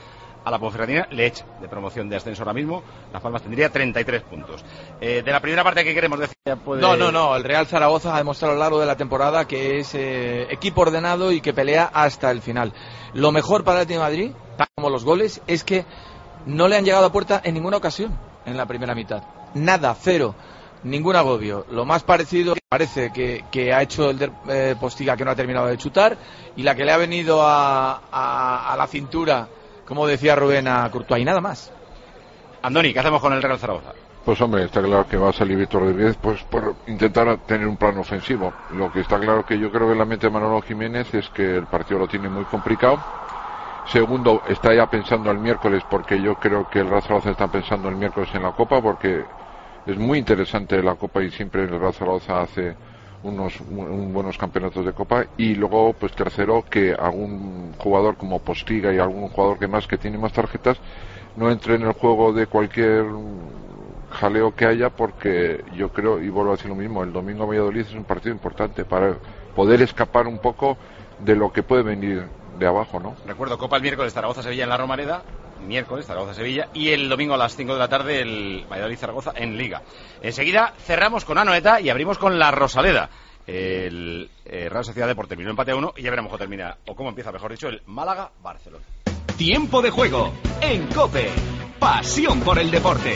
a la Ponferradina le echa de promoción de ascenso ahora mismo. Las Palmas tendría 33 puntos. De la primera parte que queremos decir... No, el Real Zaragoza ha demostrado a lo largo de la temporada que es equipo ordenado y que pelea hasta el final. Lo mejor para el Atlético de Madrid, como los goles, es que no le han llegado a puerta en ninguna ocasión en la primera mitad. Nada, cero, ningún agobio. Lo más parecido parece que ha hecho el Postiga, que no ha terminado de chutar, y la que le ha venido a la cintura, como decía Rubén, a Courtois, y nada más. Andoni, ¿qué hacemos con el Real Zaragoza? Pues hombre, está claro que va a salir Víctor de Viez pues por intentar tener un plan ofensivo. Lo que está claro que yo creo que en la mente de Manolo Jiménez es que el partido lo tiene muy complicado. Segundo, está ya pensando el miércoles, porque yo creo que el Real Zaragoza está pensando el miércoles en la Copa, porque es muy interesante la Copa y siempre el Real Zaragoza hace unos buenos campeonatos de Copa. Y luego, pues tercero, que algún jugador como Postiga y algún jugador que tiene más tarjetas no entre en el juego de cualquier jaleo que haya, porque yo creo, y vuelvo a decir lo mismo, el domingo a Valladolid es un partido importante para poder escapar un poco de lo que puede venir de abajo, ¿no? Recuerdo, Copa el miércoles, Zaragoza-Sevilla en la Romareda, miércoles, Zaragoza-Sevilla, y el domingo a las 5 de la tarde el Valladolid-Zaragoza en Liga. Enseguida cerramos con Anoeta y abrimos con la Rosaleda. El Real Sociedad Deportes terminó empate a 1 y ya veremos cómo termina, o cómo empieza, mejor dicho, el Málaga-Barcelona. Tiempo de juego en COPE. Pasión por el deporte.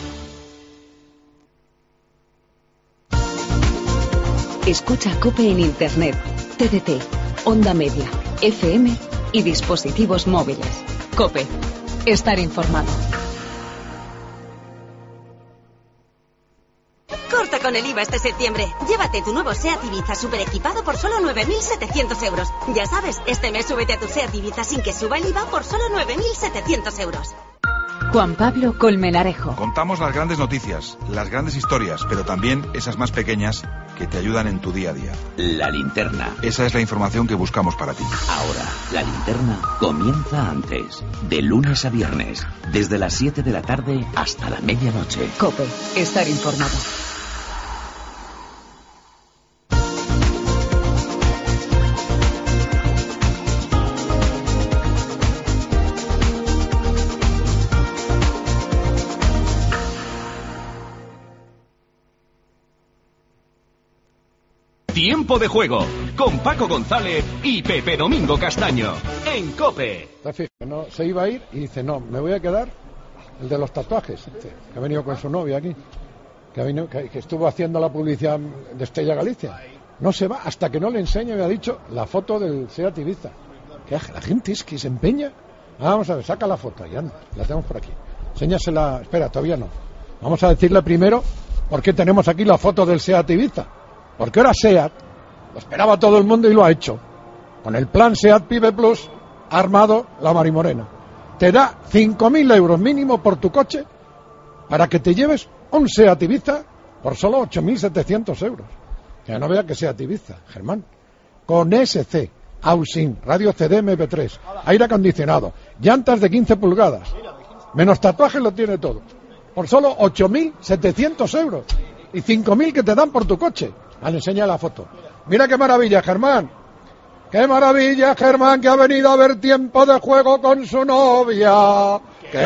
Escucha COPE en Internet, TDT, Onda Media, FM y dispositivos móviles. COPE. Estar informado. Corta con el IVA este septiembre. Llévate tu nuevo SEAT Ibiza super equipado por solo 9.700 euros. Ya sabes, este mes súbete a tu SEAT Ibiza sin que suba el IVA por solo 9.700 euros. Juan Pablo Colmenarejo. Contamos las grandes noticias, las grandes historias, pero también esas más pequeñas que te ayudan en tu día a día. La linterna. Esa es la información que buscamos para ti. Ahora, la linterna comienza antes, de lunes a viernes, desde las 7 de la tarde hasta la medianoche. COPE. Estar informado. Tiempo de juego con Paco González y Pepe Domingo Castaño en COPE. No, se iba a ir y dice, no, me voy a quedar el de los tatuajes, que ha venido con su novia aquí, que estuvo haciendo la publicidad de Estella Galicia. No se va hasta que no le enseñe, me ha dicho, la foto del SEAT Ibiza. Que la gente es que se empeña. Vamos a ver, saca la foto, ya la tenemos por aquí. Enséñasela, espera, todavía no. Vamos a decirle primero por qué tenemos aquí la foto del SEAT Ibiza. Porque ahora SEAT, lo esperaba todo el mundo y lo ha hecho. Con el plan SEAT Pibe Plus, ha armado la Marimorena. Te da 5.000 euros mínimo por tu coche para que te lleves un SEAT Ibiza por solo 8.700 euros. Que no vea que SEAT Ibiza, Germán. Con SC, Housing, radio CD MP3, aire acondicionado, llantas de 15 pulgadas, menos tatuajes lo tiene todo. Por solo 8.700 euros. Y 5.000 que te dan por tu coche. Vale, enseña la foto. Mira qué maravilla, Germán. Qué maravilla, Germán, que ha venido a ver tiempo de juego con su novia. ¡Qué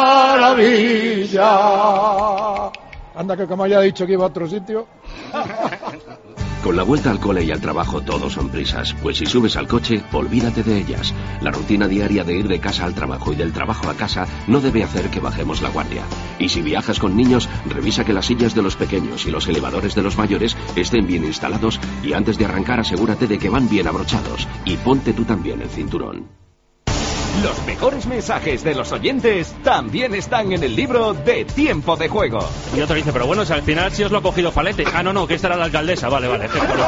maravilla! Anda, que como haya dicho que iba a otro sitio. Con la vuelta al cole y al trabajo todo son prisas, pues si subes al coche, olvídate de ellas. La rutina diaria de ir de casa al trabajo y del trabajo a casa no debe hacer que bajemos la guardia. Y si viajas con niños, revisa que las sillas de los pequeños y los elevadores de los mayores estén bien instalados y antes de arrancar asegúrate de que van bien abrochados. Y ponte tú también el cinturón. Los mejores mensajes de los oyentes también están en el libro de Tiempo de Juego. Y otro dice, pero bueno, si al final sí os lo ha cogido Falete. Ah, no, que esta era la alcaldesa. Vale. Bueno,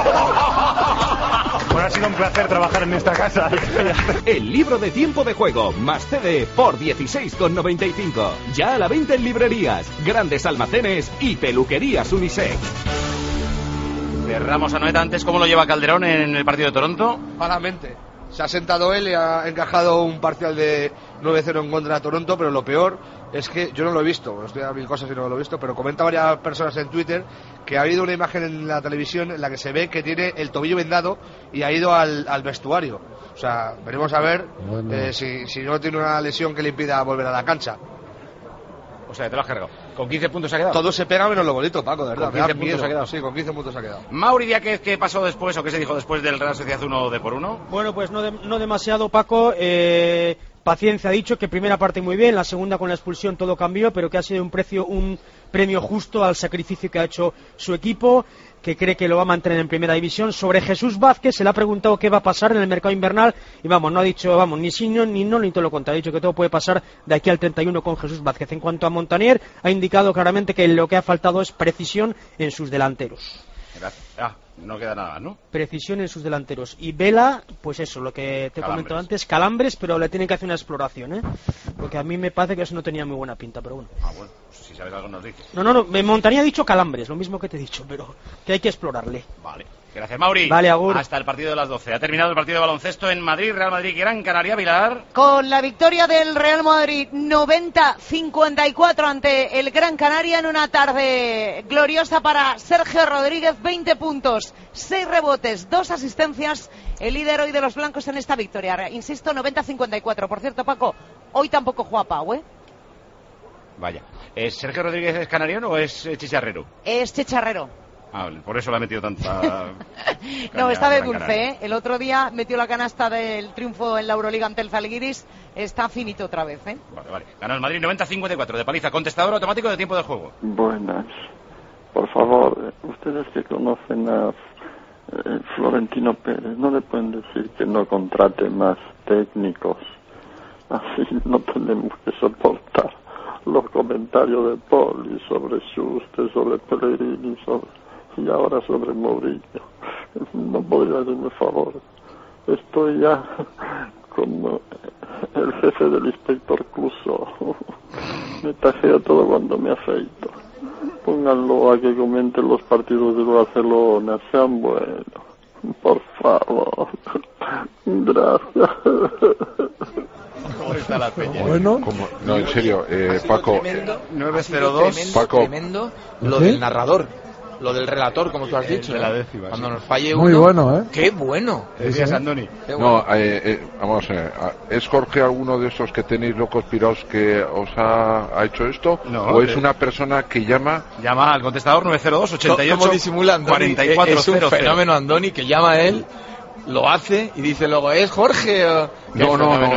ha sido un placer trabajar en esta casa. El libro de Tiempo de Juego, más CD por 16,95. Ya a la venta en librerías, grandes almacenes y peluquerías Unisex. Cerramos a Noeta antes. ¿Cómo lo lleva Calderón en el partido de Toronto? Malamente. Se ha sentado él y ha encajado un parcial de 9-0 en contra de Toronto, pero lo peor es que yo no lo he visto, estoy a mil cosas y no lo he visto, pero comenta varias personas en Twitter que ha habido una imagen en la televisión en la que se ve que tiene el tobillo vendado y ha ido al vestuario. O sea, veremos a ver si no tiene una lesión que le impida volver a la cancha. O sea, te lo has cargado. ¿Con 15 puntos se ha quedado? Todo se pega menos lo bonito, Paco, de verdad. ¿Con 15 puntos se ha quedado? Sí, con 15 puntos se ha quedado. Mauri Díaz, ¿qué pasó después o qué se dijo después del Real Sociedad 1 de por 1? Bueno, pues no demasiado, Paco. Paciencia ha dicho que primera parte muy bien, la segunda con la expulsión todo cambió, pero que ha sido un premio justo al sacrificio que ha hecho su equipo, que cree que lo va a mantener en primera división. Sobre Jesús Vázquez se le ha preguntado qué va a pasar en el mercado invernal y no ha dicho ni sí ni no ni todo lo contrario, ha dicho que todo puede pasar de aquí al 31 con Jesús Vázquez. En cuanto a Montanier, ha indicado claramente que lo que ha faltado es precisión en sus delanteros. No queda nada, ¿no? Precisión en sus delanteros. Y Vela, pues eso, lo que te he comentado antes, calambres, pero le tienen que hacer una exploración, ¿eh? Porque a mí me parece que eso no tenía muy buena pinta, pero bueno. Bueno, si sabes algo nos dices. No, Montaña ha dicho calambres, lo mismo que te he dicho, pero que hay que explorarle. Vale. Gracias, Mauri. Vale, agur. Hasta el partido de las 12. Ha terminado el partido de baloncesto en Madrid, Real Madrid, Gran Canaria, Vilar. Con la victoria del Real Madrid 90-54 ante el Gran Canaria en una tarde gloriosa para Sergio Rodríguez, 20 puntos, 6 rebotes, 2 asistencias, el líder hoy de los blancos en esta victoria. Insisto, 90-54. Por cierto, Paco, hoy tampoco juega Pau, ¿eh? Vaya. ¿Es Sergio Rodríguez es canariano o es chicharrero? Es chicharrero. Por eso le ha metido tanta... No, está de dulce, ¿eh? El otro día metió la canasta del triunfo en la Euroliga ante el Zalgiris. Está finito otra vez, ¿eh? Vale. Ganó el Madrid 90-54 de paliza. Contestador automático de tiempo de juego. Buenas. Por favor, ustedes que conocen a Florentino Pérez, ¿no le pueden decir que no contrate más técnicos? Así no tenemos que soportar los comentarios de Poli sobre Schuster, sobre Pellegrini, y ahora sobre Mourinho. No podría hacerme favor. Estoy ya como el jefe del inspector Clouseau. Me tajeo todo cuando me afeito. Pónganlo a que comenten los partidos de Barcelona, sean buenos. Por favor. Gracias. ¿Cómo está la peña? Bueno. No, en serio, Paco. 902. Paco. Tremendo lo del narrador, lo del relator, como tú has dicho. De la décima. Cuando nos falle uno. Muy bueno, ¿eh? ¡Qué bueno! Decías, Andoni. No, vamos a ver. ¿Es Jorge alguno de esos que tenéis locos pirados que os ha hecho esto? No, ¿O es una persona que llama al contestador 902 88 ¿Cómo disimula Andoni? 4400? Es un fenómeno, Andoni, que llama a él, lo hace y dice luego, ¿es Jorge? No.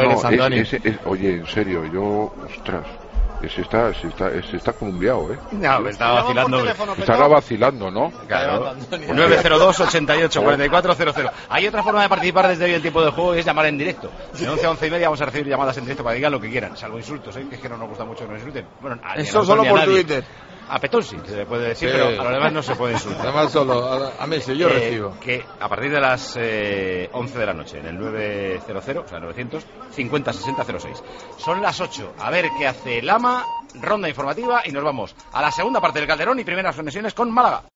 Oye, en serio, ostras. Se está columbiado, ¿eh? No, me estaba vacilando. Estará vacilando, ¿no? Claro. 902 88 4400. Hay otra forma de participar desde hoy en tiempo de juego y es llamar en directo. De 11 a 11 y media vamos a recibir llamadas en directo para que digan lo que quieran, salvo insultos, ¿eh? Que es que no nos gusta mucho que nos insulten. Bueno, eso solo por Twitter. A Petón sí, se puede decir, pero a los demás no se puede insultar. Además solo, a Messi, yo recibo. Que a partir de las 11 de la noche, en el 900, o sea, 900, 50 60 06. Son las 8. A ver qué hace Lama, ronda informativa y nos vamos a la segunda parte del Calderón y primeras conexiones con Málaga.